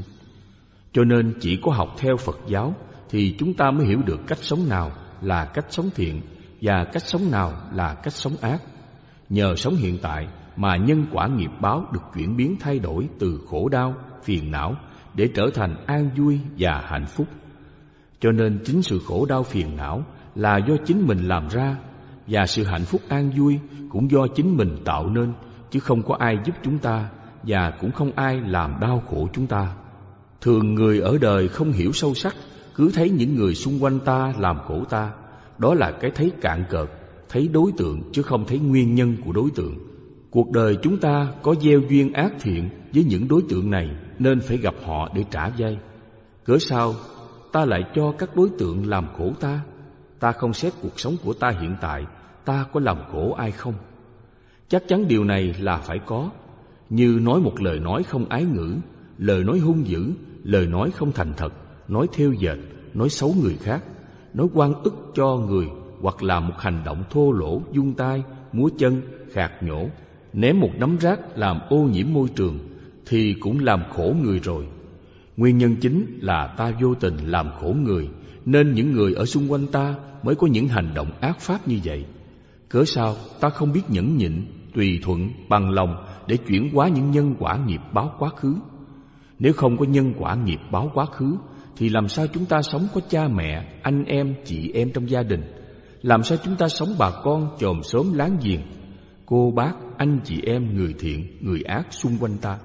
Cho nên chỉ có học theo Phật giáo thì chúng ta mới hiểu được cách sống nào là cách sống thiện và cách sống nào là cách sống ác. Nhờ sống hiện tại mà nhân quả nghiệp báo được chuyển biến thay đổi từ khổ đau, phiền não để trở thành an vui và hạnh phúc. Cho nên chính sự khổ đau phiền não là do chính mình làm ra, và sự hạnh phúc an vui cũng do chính mình tạo nên, chứ không có ai giúp chúng ta và cũng không ai làm đau khổ chúng ta. Thường người ở đời không hiểu sâu sắc, cứ thấy những người xung quanh ta làm khổ ta. Đó là cái thấy cạn cợt, thấy đối tượng chứ không thấy nguyên nhân của đối tượng. Cuộc đời chúng ta có gieo duyên ác thiện với những đối tượng này nên phải gặp họ để trả vay. Cớ sao ta lại cho các đối tượng làm khổ ta? Ta không xét cuộc sống của ta hiện tại, ta có làm khổ ai không? Chắc chắn điều này là phải có. Như nói một lời nói không ái ngữ, lời nói hung dữ, lời nói không thành thật, nói thêu dệt, nói xấu người khác, nói oan ức cho người, hoặc là một hành động thô lỗ, vung tay, múa chân, khạc nhổ, ném một nắm rác làm ô nhiễm môi trường, thì cũng làm khổ người rồi. Nguyên nhân chính là ta vô tình làm khổ người, nên những người ở xung quanh ta mới có những hành động ác pháp như vậy. Cớ sao ta không biết nhẫn nhịn, tùy thuận, bằng lòng để chuyển hóa những nhân quả nghiệp báo quá khứ. Nếu không có nhân quả nghiệp báo quá khứ thì làm sao chúng ta sống có cha mẹ, anh em, chị em trong gia đình? Làm sao chúng ta sống bà con, chòm xóm láng giềng, cô bác, anh chị em, người thiện, người ác xung quanh ta?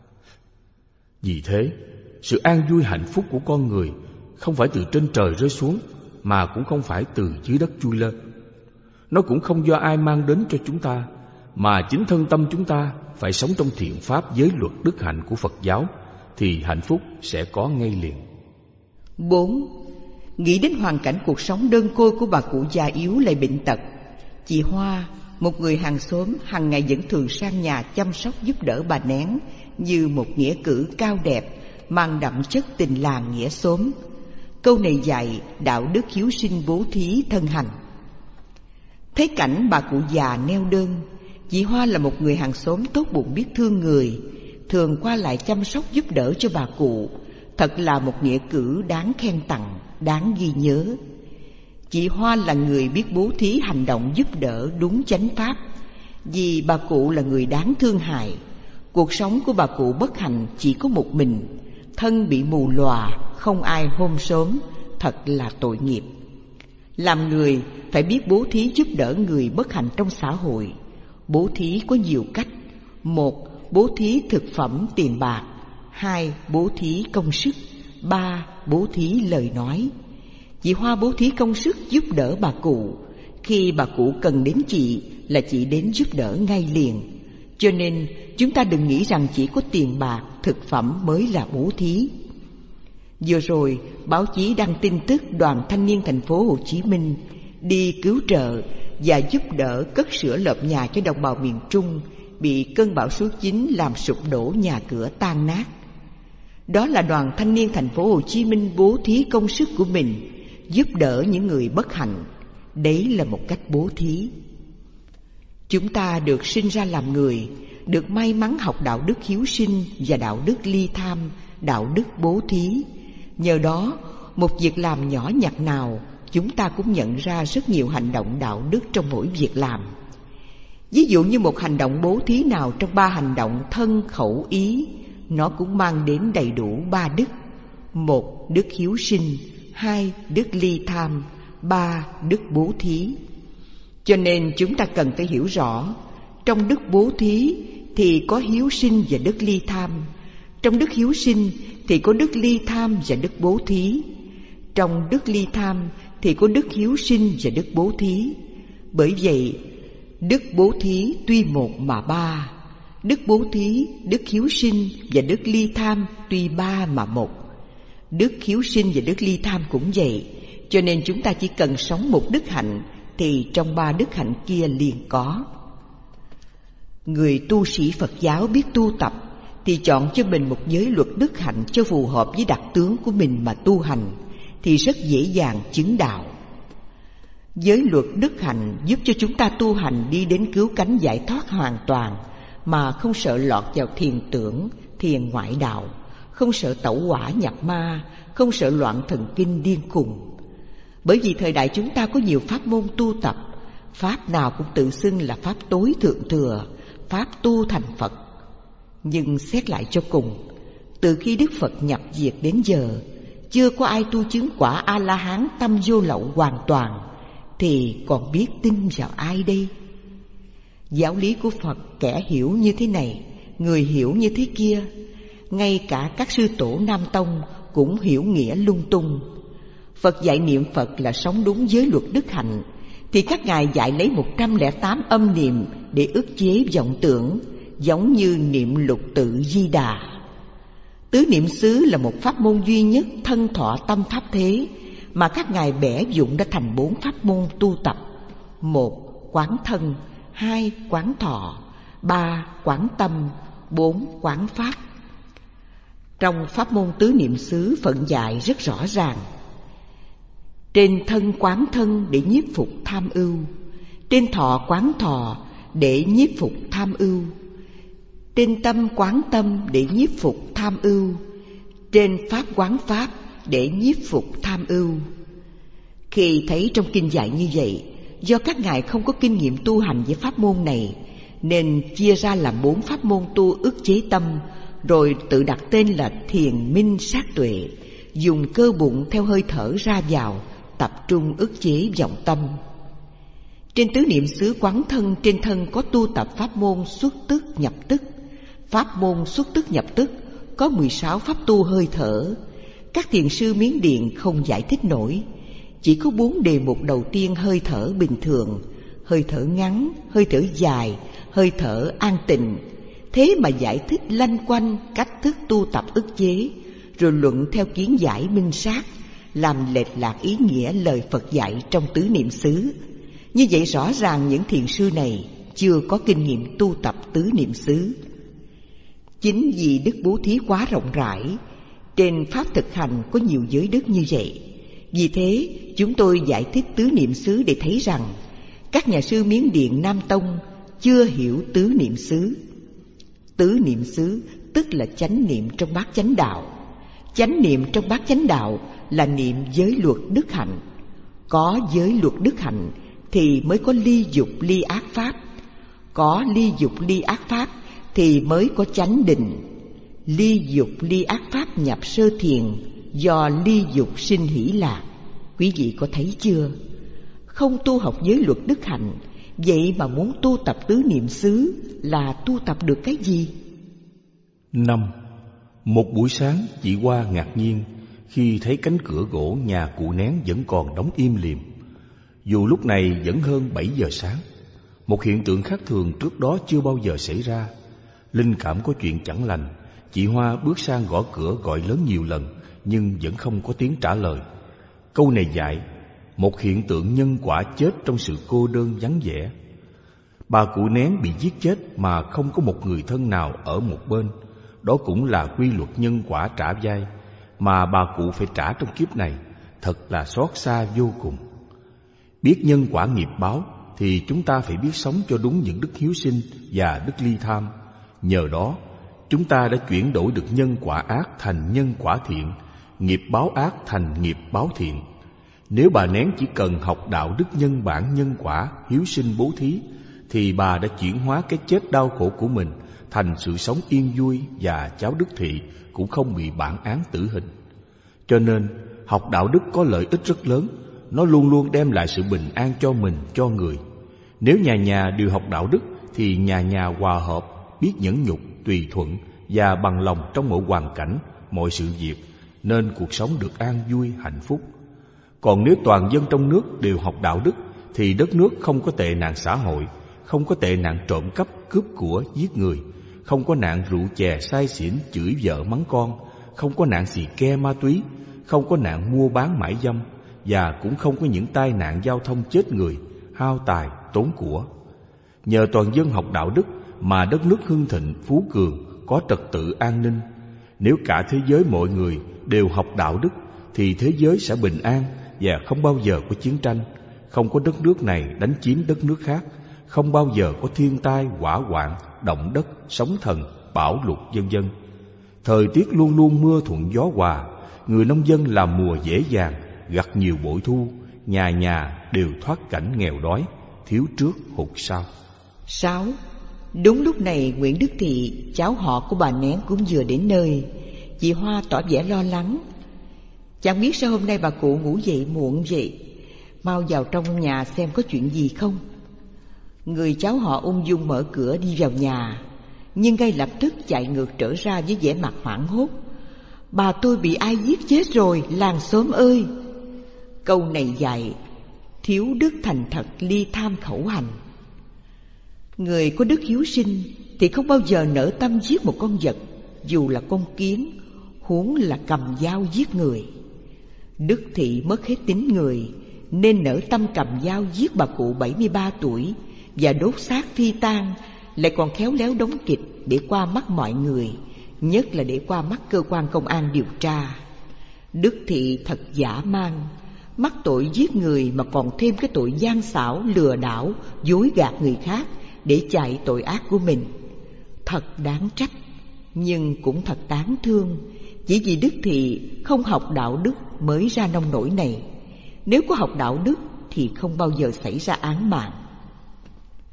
Vì thế, sự an vui hạnh phúc của con người không phải từ trên trời rơi xuống, mà cũng không phải từ dưới đất chui lên. Nó cũng không do ai mang đến cho chúng ta, mà chính thân tâm chúng ta phải sống trong thiện pháp giới luật đức hạnh của Phật giáo, thì hạnh phúc sẽ có ngay liền. 4. Nghĩ đến hoàn cảnh cuộc sống đơn côi của bà cụ già yếu lại bệnh tật. Chị Hoa, một người hàng xóm, hàng ngày vẫn thường sang nhà chăm sóc giúp đỡ bà Nén như một nghĩa cử cao đẹp, mang đậm chất tình làng nghĩa xóm. Câu này dạy đạo đức hiếu sinh bố thí thân hành. Thấy cảnh bà cụ già neo đơn, chị Hoa là một người hàng xóm tốt bụng biết thương người, thường qua lại chăm sóc giúp đỡ cho bà cụ. Thật là một nghĩa cử đáng khen tặng, đáng ghi nhớ. Chị Hoa là người biết bố thí hành động giúp đỡ đúng chánh pháp. Vì bà cụ là người đáng thương hại, cuộc sống của bà cụ bất hạnh chỉ có một mình, thân bị mù lòa, không ai hôn xóm, thật là tội nghiệp. Làm người phải biết bố thí giúp đỡ người bất hạnh trong xã hội. Bố thí có nhiều cách. 1. Bố thí thực phẩm tiền bạc. 2. Bố thí công sức. 3. Bố thí lời nói. Chị Hoa bố thí công sức giúp đỡ bà cụ. Khi bà cụ cần đến chị là chị đến giúp đỡ ngay liền. Cho nên chúng ta đừng nghĩ rằng chỉ có tiền bạc, thực phẩm mới là bố thí. Vừa rồi báo chí đăng tin tức Đoàn Thanh niên thành phố Hồ Chí Minh đi cứu trợ và giúp đỡ cất sửa lợp nhà cho đồng bào miền Trung bị cơn bão số 9 làm sụp đổ nhà cửa tan nát. Đó là Đoàn Thanh niên thành phố Hồ Chí Minh bố thí công sức của mình giúp đỡ những người bất hạnh. Đấy là một cách bố thí. Chúng ta được sinh ra làm người, được may mắn học đạo đức hiếu sinh và đạo đức ly tham, đạo đức bố thí. Nhờ đó, một việc làm nhỏ nhặt nào, chúng ta cũng nhận ra rất nhiều hành động đạo đức trong mỗi việc làm. Ví dụ như một hành động bố thí nào trong 3 hành động thân, khẩu, ý, nó cũng mang đến đầy đủ 3 đức. 1. Đức hiếu sinh. 2. Đức ly tham. 3. Đức bố thí. Cho nên chúng ta cần phải hiểu rõ, trong đức bố thí thì có hiếu sinh và đức ly tham. Trong đức hiếu sinh thì có đức ly tham và đức bố thí. Trong đức ly tham thì có đức hiếu sinh và đức bố thí. Bởi vậy, đức bố thí tuy một mà 3. Đức bố thí, đức hiếu sinh và đức ly tham tuy 3 mà 1. Đức hiếu sinh và đức ly tham cũng vậy. Cho nên chúng ta chỉ cần sống một đức hạnh thì trong 3 đức hạnh kia liền có. Người tu sĩ Phật giáo biết tu tập thì chọn cho mình một giới luật đức hạnh cho phù hợp với đặc tướng của mình mà tu hành, thì rất dễ dàng chứng đạo. Giới luật đức hạnh giúp cho chúng ta tu hành đi đến cứu cánh giải thoát hoàn toàn, mà không sợ lọt vào thiền tưởng, thiền ngoại đạo, không sợ tẩu hỏa nhập ma, không sợ loạn thần kinh điên khùng. Bởi vì thời đại chúng ta có nhiều pháp môn tu tập, pháp nào cũng tự xưng là pháp tối thượng thừa, pháp tu thành Phật. Nhưng xét lại cho cùng, từ khi Đức Phật nhập diệt đến giờ, chưa có ai tu chứng quả A-la-hán tâm vô lậu hoàn toàn, thì còn biết tin vào ai đây? Giáo lý của Phật kẻ hiểu như thế này, người hiểu như thế kia. Ngay cả các sư tổ Nam Tông cũng hiểu nghĩa lung tung. Phật dạy niệm Phật là sống đúng giới luật đức hạnh, thì các ngài dạy lấy 108 âm niệm để ức chế vọng tưởng, giống như niệm lục tự Di Đà. Tứ niệm xứ là một pháp môn duy nhất thân thọ tâm pháp thế mà các ngài bẻ dụng đã thành 4 pháp môn tu tập. 1. Quán thân. 2. Quán thọ. 3. Quán tâm. 4. Quán pháp. Trong pháp môn tứ niệm xứ, Phật dạy rất rõ ràng: trên thân quán thân để nhiếp phục tham ưu, trên thọ quán thọ để nhiếp phục tham ưu, trên tâm quán tâm để nhiếp phục tham ưu, trên pháp quán pháp để nhiếp phục tham ưu. Khi thấy trong kinh dạy như vậy, do các ngài không có kinh nghiệm tu hành với pháp môn này, nên chia ra làm 4 pháp môn tu ức chế tâm, rồi tự đặt tên là thiền minh sát tuệ, dùng cơ bụng theo hơi thở ra vào, tập trung ức chế vọng tâm. Trên tứ niệm xứ quán thân, trên thân có tu tập pháp môn xuất tức nhập tức. Pháp môn xuất tức nhập tức có 16 pháp tu hơi thở. Các thiền sư Miến Điện không giải thích nổi. Chỉ có 4 đề mục đầu tiên hơi thở bình thường, hơi thở ngắn, hơi thở dài, hơi thở an tịnh. Thế mà giải thích lanh quanh cách thức tu tập ức chế, rồi luận theo kiến giải minh sát, làm lệch lạc ý nghĩa lời Phật dạy trong tứ niệm xứ. Như vậy rõ ràng những thiền sư này chưa có kinh nghiệm tu tập tứ niệm xứ. Chính vì đức bố thí quá rộng rãi, trên pháp thực hành có nhiều giới đức như vậy. Vì thế chúng tôi giải thích tứ niệm xứ để thấy rằng các nhà sư Miến Điện Nam Tông chưa hiểu tứ niệm xứ. Tứ niệm xứ tức là chánh niệm trong bát chánh đạo. Chánh niệm trong bát chánh đạo là niệm giới luật đức hạnh. Có giới luật đức hạnh thì mới có ly dục ly ác pháp. Có ly dục ly ác pháp thì mới có chánh định. Ly dục ly ác pháp nhập sơ thiền, do ly dục sinh hỷ lạc. Quý vị có thấy chưa? Không tu học giới luật đức hạnh, vậy mà muốn tu tập tứ niệm xứ là tu tập được cái gì? 5. Một buổi sáng, chị Hoa ngạc nhiên khi thấy cánh cửa gỗ nhà cụ Nén vẫn còn đóng im lìm, dù lúc này vẫn hơn 7 giờ sáng. Một hiện tượng khác thường trước đó chưa bao giờ xảy ra. Linh cảm có chuyện chẳng lành, chị Hoa bước sang gõ cửa gọi lớn nhiều lần, nhưng vẫn không có tiếng trả lời. Câu này dạy một hiện tượng nhân quả chết trong sự cô đơn vắng vẻ. Bà cụ Nén bị giết chết mà không có một người thân nào ở một bên. Đó cũng là quy luật nhân quả trả vai mà bà cụ phải trả trong kiếp này. Thật là xót xa vô cùng. Biết nhân quả nghiệp báo thì chúng ta phải biết sống cho đúng những đức hiếu sinh và đức ly tham. Nhờ đó chúng ta đã chuyển đổi được nhân quả ác thành nhân quả thiện, nghiệp báo ác thành nghiệp báo thiện. Nếu bà Nén chỉ cần học đạo đức nhân bản nhân quả, hiếu sinh bố thí, thì bà đã chuyển hóa cái chết đau khổ của mình thành sự sống yên vui, và cháu Đức Thị cũng không bị bản án tử hình. Cho nên học đạo đức có lợi ích rất lớn. Nó luôn luôn đem lại sự bình an cho mình, cho người. Nếu nhà nhà đều học đạo đức thì nhà nhà hòa hợp, biết nhẫn nhục, tùy thuận và bằng lòng trong mọi hoàn cảnh, mọi sự việc, nên cuộc sống được an vui, hạnh phúc. Còn nếu toàn dân trong nước đều học đạo đức thì đất nước không có tệ nạn xã hội, không có tệ nạn trộm cắp, cướp của, giết người, không có nạn rượu chè say xỉn, chửi vợ mắng con, không có nạn xì ke ma túy, không có nạn mua bán mại dâm, và cũng không có những tai nạn giao thông chết người, hao tài, tốn của. Nhờ toàn dân học đạo đức mà đất nước hưng thịnh, phú cường, có trật tự an ninh. Nếu cả thế giới mọi người đều học đạo đức thì thế giới sẽ bình an và không bao giờ có chiến tranh, không có đất nước này đánh chiếm đất nước khác, không bao giờ có thiên tai, hỏa hoạn, động đất, sóng thần, bão lụt vân vân. Thời tiết luôn luôn mưa thuận gió hòa, người nông dân làm mùa dễ dàng, gặt nhiều bội thu, nhà nhà đều thoát cảnh nghèo đói, thiếu trước hụt sau. 6. Đúng lúc này Nguyễn Đức Thị, cháu họ của bà Nén cũng vừa đến nơi. Chị Hoa tỏ vẻ lo lắng. Chẳng biết sao hôm nay bà cụ ngủ dậy muộn vậy, mau vào trong nhà xem có chuyện gì không. Người cháu họ ung dung mở cửa đi vào nhà, nhưng ngay lập tức chạy ngược trở ra với vẻ mặt hoảng hốt. Bà tôi bị ai giết chết rồi, làng xóm ơi! Câu này dạy thiếu đức thành thật, ly tham khẩu hành. Người có đức hiếu sinh thì không bao giờ nỡ tâm giết một con vật, dù là con kiến, huống là cầm dao giết người. Đức Thị mất hết tính người nên nỡ tâm cầm dao giết bà cụ 73 tuổi và đốt xác phi tang, lại còn khéo léo đóng kịch để qua mắt mọi người, nhất là để qua mắt cơ quan công an điều tra. Đức Thị thật dã man, mắc tội giết người mà còn thêm cái tội gian xảo, lừa đảo, dối gạt người khác để chạy tội ác của mình. Thật đáng trách, nhưng cũng thật đáng thương. Chỉ vì Đức Thị không học đạo đức mới ra nông nỗi này. Nếu có học đạo đức thì không bao giờ xảy ra án mạng.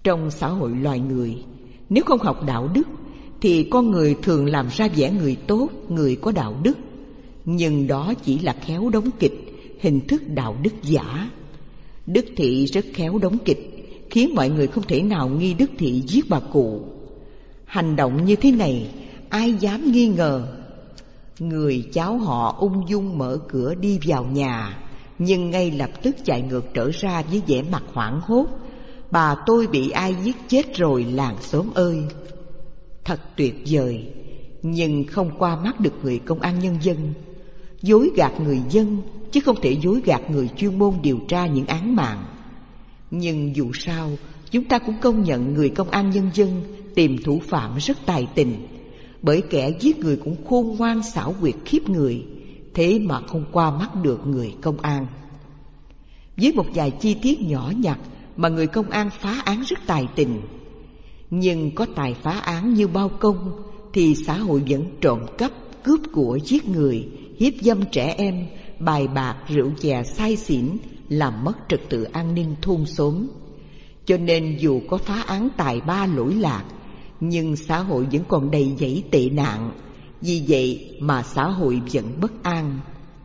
Trong xã hội loài người, nếu không học đạo đức thì con người thường làm ra vẻ người tốt, người có đạo đức. Nhưng đó chỉ là khéo đóng kịch, hình thức đạo đức giả. Đức Thị rất khéo đóng kịch, khiến mọi người không thể nào nghi Đức Thị giết bà cụ. Hành động như thế này, ai dám nghi ngờ? Người cháu họ ung dung mở cửa đi vào nhà, nhưng ngay lập tức chạy ngược trở ra với vẻ mặt hoảng hốt. Bà tôi bị ai giết chết rồi làng xóm ơi! Thật tuyệt vời, nhưng không qua mắt được người công an nhân dân. Dối gạt người dân, chứ không thể dối gạt người chuyên môn điều tra những án mạng. Nhưng dù sao, chúng ta cũng công nhận người công an nhân dân tìm thủ phạm rất tài tình, bởi kẻ giết người cũng khôn ngoan xảo quyệt khiếp người, thế mà không qua mắt được người công an. Với một vài chi tiết nhỏ nhặt mà người công an phá án rất tài tình. Nhưng có tài phá án như bao công thì xã hội vẫn trộm cắp, cướp của, giết người, hiếp dâm trẻ em, bài bạc, rượu chè say xỉn, làm mất trật tự an ninh thôn xóm. Cho nên dù có phá án tài ba lỗi lạc, nhưng xã hội vẫn còn đầy dẫy tệ nạn. Vì vậy mà xã hội vẫn bất an.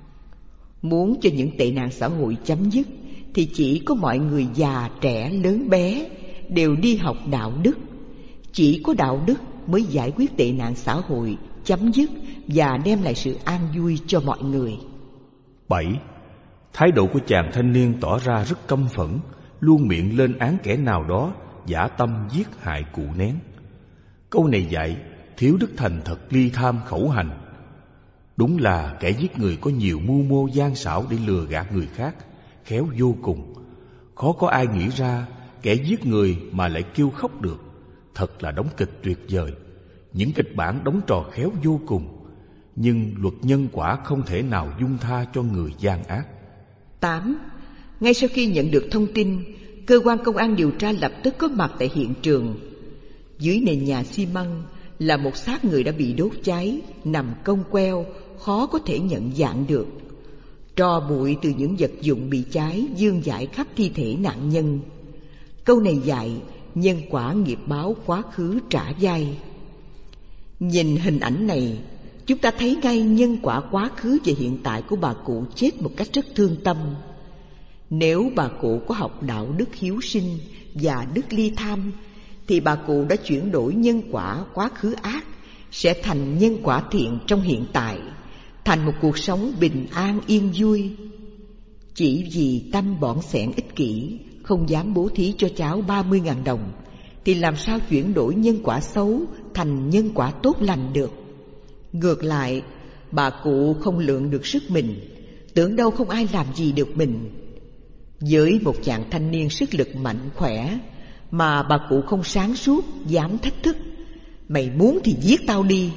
Muốn cho những tệ nạn xã hội chấm dứt thì chỉ có mọi người già, trẻ, lớn bé đều đi học đạo đức. Chỉ có đạo đức mới giải quyết tệ nạn xã hội, chấm dứt và đem lại sự an vui cho mọi người. 7. Thái độ của chàng thanh niên tỏ ra rất căm phẫn, luôn miệng lên án kẻ nào đó dã tâm giết hại cụ nén. Câu này dạy thiếu đức thành thật ly tham khẩu hành. Đúng là kẻ giết người có nhiều mưu mô gian xảo để lừa gạt người khác, khéo vô cùng. Khó có ai nghĩ ra kẻ giết người mà lại kêu khóc được. Thật là đóng kịch tuyệt vời. Những kịch bản đóng trò khéo vô cùng. Nhưng luật nhân quả không thể nào dung tha cho người gian ác. 8. Ngay sau khi nhận được thông tin, cơ quan công an điều tra lập tức có mặt tại hiện trường. Dưới nền nhà xi măng là một xác người đã bị đốt cháy, nằm cong queo, khó có thể nhận dạng được. Tro bụi từ những vật dụng bị cháy vương vãi khắp thi thể nạn nhân. Câu này dạy nhân quả nghiệp báo quá khứ trả vai. Nhìn hình ảnh này, chúng ta thấy ngay nhân quả quá khứ và hiện tại của bà cụ chết một cách rất thương tâm. Nếu bà cụ có học đạo đức hiếu sinh và đức ly tham, thì bà cụ đã chuyển đổi nhân quả quá khứ ác sẽ thành nhân quả thiện trong hiện tại, thành một cuộc sống bình an yên vui. Chỉ vì tâm bỏn xẻn ích kỷ, không dám bố thí cho cháu 30.000 đồng, thì làm sao chuyển đổi nhân quả xấu thành nhân quả tốt lành được? Ngược lại, bà cụ không lượng được sức mình, tưởng đâu không ai làm gì được mình. Với một chàng thanh niên sức lực mạnh khỏe mà bà cụ không sáng suốt, dám thách thức: "Mày muốn thì giết tao đi."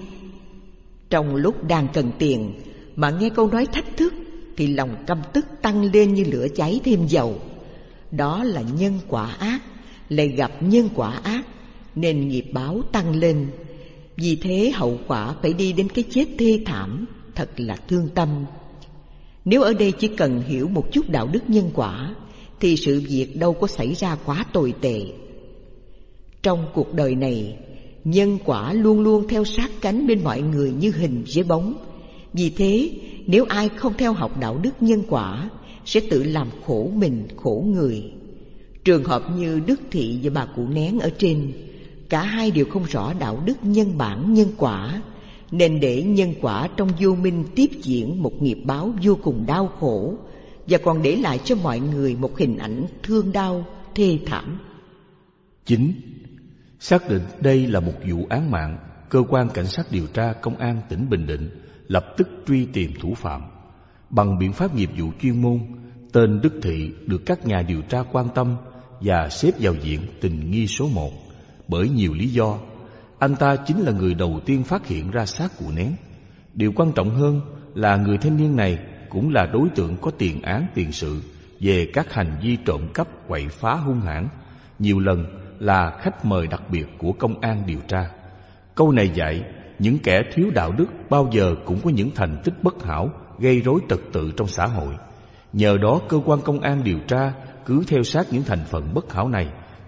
Trong lúc đang cần tiền mà nghe câu nói thách thức thì lòng căm tức tăng lên như lửa cháy thêm dầu. Đó là nhân quả ác, lại gặp nhân quả ác nên nghiệp báo tăng lên. Vì thế hậu quả phải đi đến cái chết thê thảm, thật là thương tâm. Nếu ở đây chỉ cần hiểu một chút đạo đức nhân quả thì sự việc đâu có xảy ra quá tồi tệ. Trong cuộc đời này, nhân quả luôn luôn theo sát cánh bên mọi người như hình với bóng. Vì thế, nếu ai không theo học đạo đức nhân quả sẽ tự làm khổ mình, khổ người. Trường hợp như Đức Thị và bà cụ Nén ở trên, cả hai đều không rõ đạo đức nhân bản nhân quả, nên để nhân quả trong vô minh tiếp diễn một nghiệp báo vô cùng đau khổ, và còn để lại cho mọi người một hình ảnh thương đau, thê thảm. 9. Xác định đây là một vụ án mạng, cơ quan cảnh sát điều tra công an tỉnh Bình Định lập tức truy tìm thủ phạm. Bằng biện pháp nghiệp vụ chuyên môn, tên Đức Thị được các nhà điều tra quan tâm và xếp vào diện tình nghi số 1 bởi nhiều lý do. Anh ta chính là người đầu tiên phát hiện ra xác cụ Nén. Điều quan trọng hơn là người thanh niên này cũng là đối tượng có tiền án tiền sự về các hành vi trộm cắp, quậy phá hung hãn, nhiều lần là khách mời đặc biệt của công an điều tra. Câu này dạy những kẻ thiếu đạo đức bao giờ cũng có những thành tích bất hảo, gây rối trật tự trong xã hội. Nhờ đó cơ quan công an điều tra cứ theo sát những thành phần bất hảo này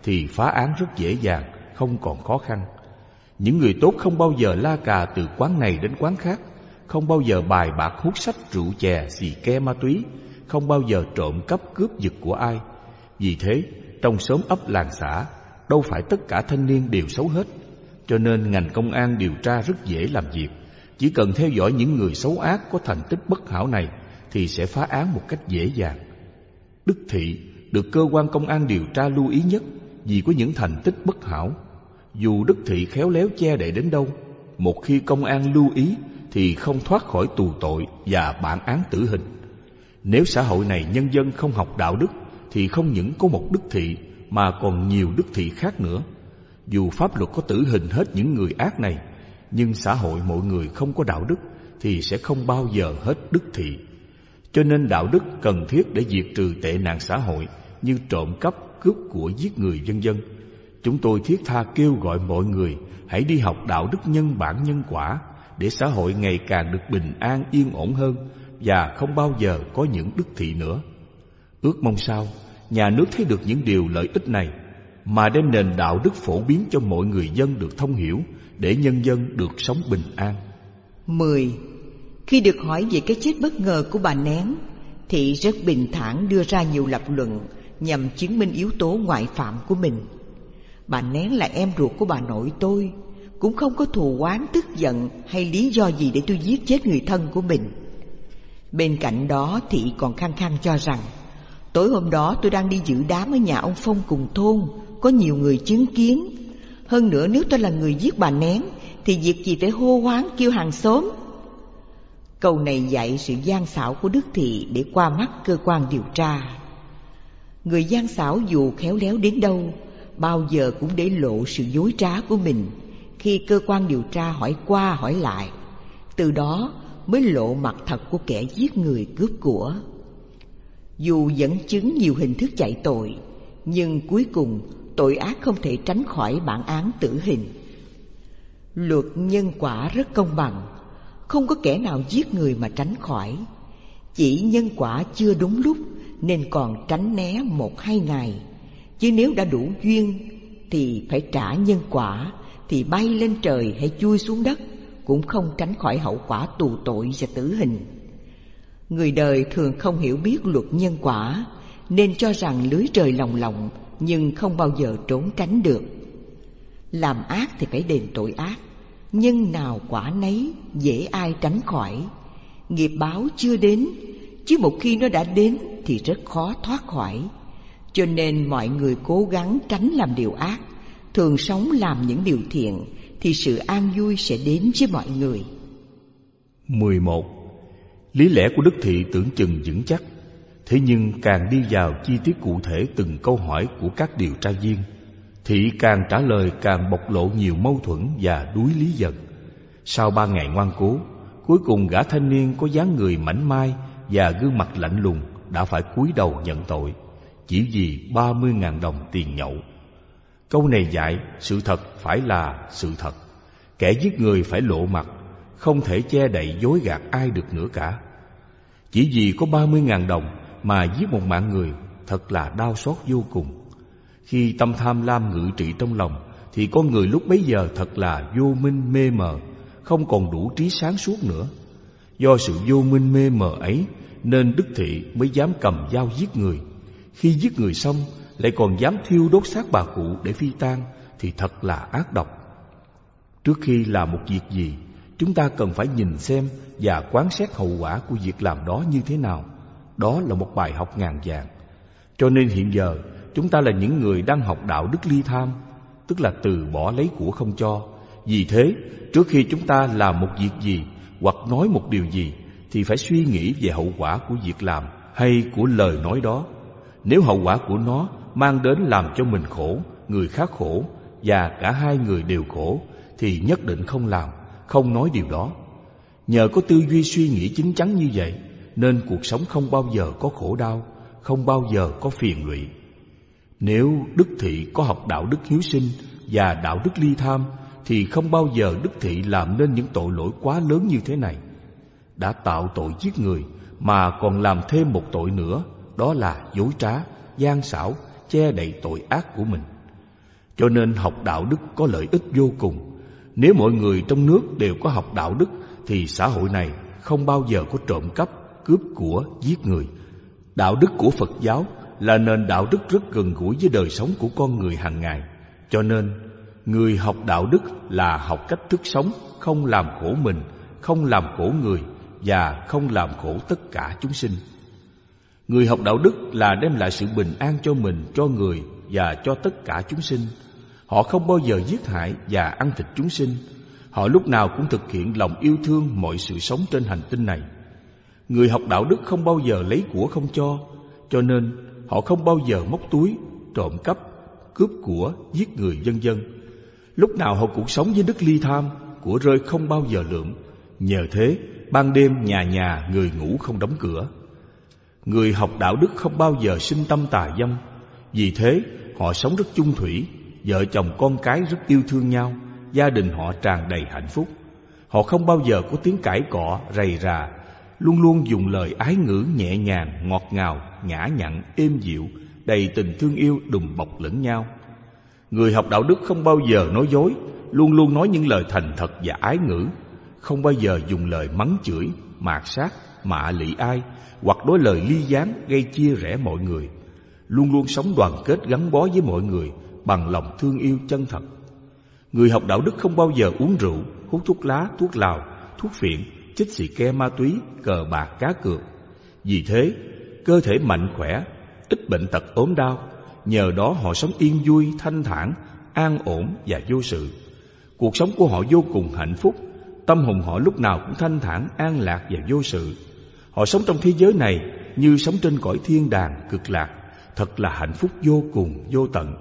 thì phá án rất dễ dàng, không còn khó khăn. Những người tốt không bao giờ la cà từ quán này đến quán khác, không bao giờ bài bạc hút sách, rượu chè, xì ke, ma túy, không bao giờ trộm cắp cướp giật của ai. Vì thế, trong xóm ấp làng xã, đâu phải tất cả thanh niên đều xấu hết. Cho nên ngành công an điều tra rất dễ làm việc. Chỉ cần theo dõi những người xấu ác có thành tích bất hảo này thì sẽ phá án một cách dễ dàng. Đức Thị được cơ quan công an điều tra lưu ý nhất vì có những thành tích bất hảo. Dù Đức Thị khéo léo che đậy đến đâu, một khi công an lưu ý thì không thoát khỏi tù tội và bản án tử hình. Nếu xã hội này nhân dân không học đạo đức thì không những có một Đức Thị mà còn nhiều Đức Thị khác nữa. Dù pháp luật có tử hình hết những người ác này, nhưng xã hội mọi người không có đạo đức thì sẽ không bao giờ hết Đức Thị. Cho nên đạo đức cần thiết để diệt trừ tệ nạn xã hội như trộm cắp, cướp của, giết người vân vân. Chúng tôi thiết tha kêu gọi mọi người hãy đi học đạo đức nhân bản nhân quả để xã hội ngày càng được bình an yên ổn hơn và không bao giờ có những Đức Thị nữa. Ước mong sao nhà nước thấy được những điều lợi ích này mà đem nền đạo đức phổ biến cho mọi người dân được thông hiểu để nhân dân được sống bình an. 10. Khi được hỏi về cái chết bất ngờ của bà Nén, Thị rất bình thản đưa ra nhiều lập luận nhằm chứng minh yếu tố ngoại phạm của mình. Bà Nén là em ruột của bà nội tôi, cũng không có thù oán, tức giận hay lý do gì để tôi giết chết người thân của mình. Bên cạnh đó, Thị còn khăng khăng cho rằng tối hôm đó tôi đang đi dự đám ở nhà ông Phong cùng thôn, có nhiều người chứng kiến. Hơn nữa, nếu tôi là người giết bà Nén thì việc gì phải hô hoán kêu hàng xóm. Câu này dạy sự gian xảo của Đức Thị để qua mắt cơ quan điều tra. Người gian xảo dù khéo léo đến đâu, bao giờ cũng để lộ sự dối trá của mình khi cơ quan điều tra hỏi qua hỏi lại. Từ đó mới lộ mặt thật của kẻ giết người cướp của. Dù dẫn chứng nhiều hình thức chạy tội, nhưng cuối cùng tội ác không thể tránh khỏi bản án tử hình. Luật nhân quả rất công bằng, không có kẻ nào giết người mà tránh khỏi. Chỉ nhân quả chưa đúng lúc nên còn tránh né 1-2 ngày. Chứ nếu đã đủ duyên thì phải trả nhân quả, thì bay lên trời hay chui xuống đất cũng không tránh khỏi hậu quả tù tội và tử hình. Người đời thường không hiểu biết luật nhân quả nên cho rằng lưới trời lồng lộng nhưng không bao giờ trốn tránh được. Làm ác thì phải đền tội ác, nhân nào quả nấy, dễ ai tránh khỏi. Nghiệp báo chưa đến, chứ một khi nó đã đến thì rất khó thoát khỏi. Cho nên mọi người cố gắng tránh làm điều ác, thường sống làm những điều thiện, thì sự an vui sẽ đến với mọi người. 11. Lý lẽ của Đức Thị tưởng chừng vững chắc, thế nhưng càng đi vào chi tiết cụ thể từng câu hỏi của các điều tra viên, Thị càng trả lời càng bộc lộ nhiều mâu thuẫn và đuối lý dần. Sau 3 ngày ngoan cố, cuối cùng gã thanh niên có dáng người mảnh mai và gương mặt lạnh lùng đã phải cúi đầu nhận tội, chỉ vì 30.000 đồng tiền nhậu. Câu này dạy sự thật phải là sự thật, kẻ giết người phải lộ mặt, không thể che đậy dối gạt ai được nữa cả. Chỉ vì có 30.000 đồng mà giết một mạng người thật là đau xót vô cùng. Khi tâm tham lam ngự trị trong lòng thì con người lúc bấy giờ thật là vô minh mê mờ, không còn đủ trí sáng suốt nữa. Do sự vô minh mê mờ ấy nên Đức Thị mới dám cầm dao giết người. Khi giết người xong lại còn dám thiêu đốt xác bà cụ để phi tang thì thật là ác độc. Trước khi làm một việc gì, chúng ta cần phải nhìn xem và quán xét hậu quả của việc làm đó như thế nào. Đó là một bài học ngàn vàng. Cho nên hiện giờ chúng ta là những người đang học đạo đức ly tham, tức là từ bỏ lấy của không cho. Vì thế, trước khi chúng ta làm một việc gì hoặc nói một điều gì thì phải suy nghĩ về hậu quả của việc làm hay của lời nói đó. Nếu hậu quả của nó mang đến làm cho mình khổ, người khác khổ và cả hai người đều khổ thì nhất định không làm, không nói điều đó. Nhờ có tư duy suy nghĩ chín chắn như vậy nên cuộc sống không bao giờ có khổ đau, không bao giờ có phiền lụy. Nếu Đức Thị có học đạo đức hiếu sinh và đạo đức ly tham thì không bao giờ Đức Thị làm nên những tội lỗi quá lớn như thế này. Đã tạo tội giết người mà còn làm thêm một tội nữa, đó là dối trá, gian xảo, che đậy tội ác của mình. Cho nên học đạo đức có lợi ích vô cùng. Nếu mọi người trong nước đều có học đạo đức thì xã hội này không bao giờ có trộm cắp, cướp của, giết người. Đạo đức của Phật giáo là nền đạo đức rất gần gũi với đời sống của con người hàng ngày. Cho nên người học đạo đức là học cách thức sống, không làm khổ mình, không làm khổ người và không làm khổ tất cả chúng sinh. Người học đạo đức là đem lại sự bình an cho mình, cho người và cho tất cả chúng sinh. Họ không bao giờ giết hại và ăn thịt chúng sinh. Họ lúc nào cũng thực hiện lòng yêu thương mọi sự sống trên hành tinh này. Người học đạo đức không bao giờ lấy của không cho nên họ không bao giờ móc túi, trộm cắp, cướp của, giết người vân vân. Lúc nào họ cũng sống với đức ly tham, của rơi không bao giờ lượm. Nhờ thế, ban đêm nhà nhà người ngủ không đóng cửa. Người học đạo đức không bao giờ sinh tâm tà dâm. Vì thế, họ sống rất chung thủy, vợ chồng con cái rất yêu thương nhau, gia đình họ tràn đầy hạnh phúc. Họ không bao giờ có tiếng cãi cọ, rầy rà, luôn luôn dùng lời ái ngữ nhẹ nhàng, ngọt ngào, nhã nhặn, êm dịu, đầy tình thương yêu đùm bọc lẫn nhau. Người học đạo đức không bao giờ nói dối, luôn luôn nói những lời thành thật và ái ngữ, không bao giờ dùng lời mắng chửi, mạt sát, mạ lị ai, hoặc nói lời ly gián gây chia rẽ mọi người. Luôn luôn sống đoàn kết gắn bó với mọi người bằng lòng thương yêu chân thật. Người học đạo đức không bao giờ uống rượu, hút thuốc lá, thuốc lào, thuốc phiện, chích xì ke ma túy, cờ bạc, cá cược. Vì thế, cơ thể mạnh khỏe, ít bệnh tật ốm đau. Nhờ đó họ sống yên vui, thanh thản, an ổn và vô sự. Cuộc sống của họ vô cùng hạnh phúc. Tâm hồn họ lúc nào cũng thanh thản, an lạc và vô sự. Họ sống trong thế giới này như sống trên cõi thiên đàng cực lạc, thật là hạnh phúc vô cùng, vô tận.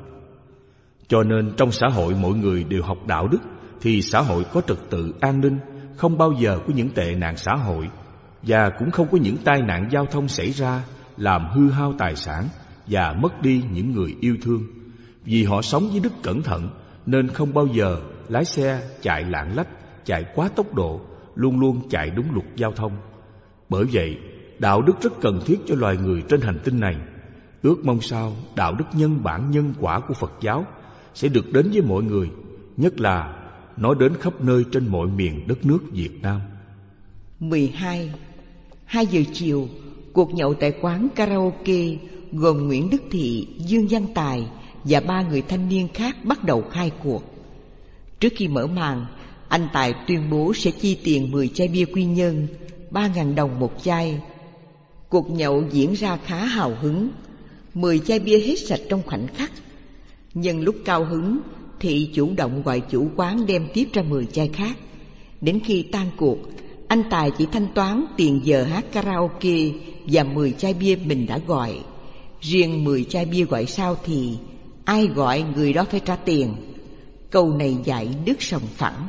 Cho nên trong xã hội mọi người đều học đạo đức thì xã hội có trật tự an ninh, không bao giờ có những tệ nạn xã hội và cũng không có những tai nạn giao thông xảy ra làm hư hao tài sản và mất đi những người yêu thương. Vì họ sống với đức cẩn thận nên không bao giờ lái xe chạy lạng lách, chạy quá tốc độ, luôn luôn chạy đúng luật giao thông. Bởi vậy, đạo đức rất cần thiết cho loài người trên hành tinh này. Ước mong sao đạo đức nhân bản nhân quả của Phật giáo sẽ được đến với mọi người, nhất là nó đến khắp nơi trên mọi miền đất nước Việt Nam. 12. 2 giờ chiều, cuộc nhậu tại quán karaoke gồm Nguyễn Đức Thị, Dương Văn Tài và 3 người thanh niên khác bắt đầu khai cuộc. Trước khi mở màn, anh Tài tuyên bố sẽ chi tiền 10 chai bia quy nhơn, 3.000 đồng một chai. Cuộc nhậu diễn ra khá hào hứng, 10 chai bia hết sạch trong khoảnh khắc. Nhân lúc cao hứng, Thị chủ động gọi chủ quán đem tiếp ra 10 chai khác. Đến khi tan cuộc, anh Tài chỉ thanh toán tiền giờ hát karaoke và 10 chai bia mình đã gọi. Riêng 10 chai bia gọi sau thì ai gọi người đó phải trả tiền. Câu này dạy đức sòng phẳng.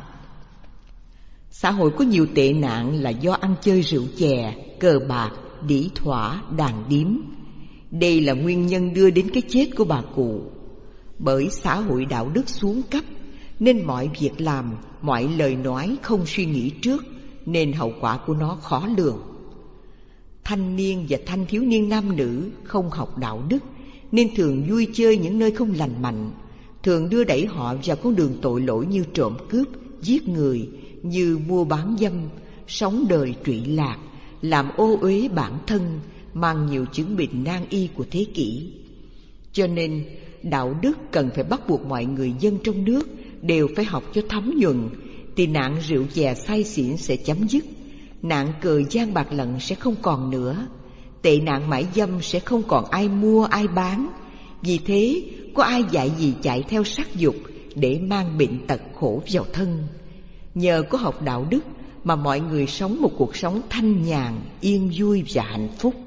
Xã hội có nhiều tệ nạn là do ăn chơi rượu chè, cờ bạc, đĩ thỏa, đàn điếm. Đây là nguyên nhân đưa đến cái chết của bà cụ. Bởi xã hội đạo đức xuống cấp nên mọi việc làm, mọi lời nói không suy nghĩ trước, nên hậu quả của nó khó lường. Thanh niên và thanh thiếu niên nam nữ không học đạo đức nên thường vui chơi những nơi không lành mạnh, thường đưa đẩy họ vào con đường tội lỗi như trộm cướp, giết người, như mua bán dâm, sống đời trụy lạc, làm ô uế bản thân, mang nhiều chứng bệnh nan y của thế kỷ. Cho nên đạo đức cần phải bắt buộc mọi người dân trong nước đều phải học cho thấm nhuần, thì nạn rượu chè say xỉn sẽ chấm dứt, nạn cờ gian bạc lận sẽ không còn nữa, tệ nạn mại dâm sẽ không còn ai mua ai bán. Vì thế có ai dạy gì chạy theo sắc dục để mang bệnh tật khổ vào thân. Nhờ có học đạo đức mà mọi người sống một cuộc sống thanh nhàn, yên vui và hạnh phúc.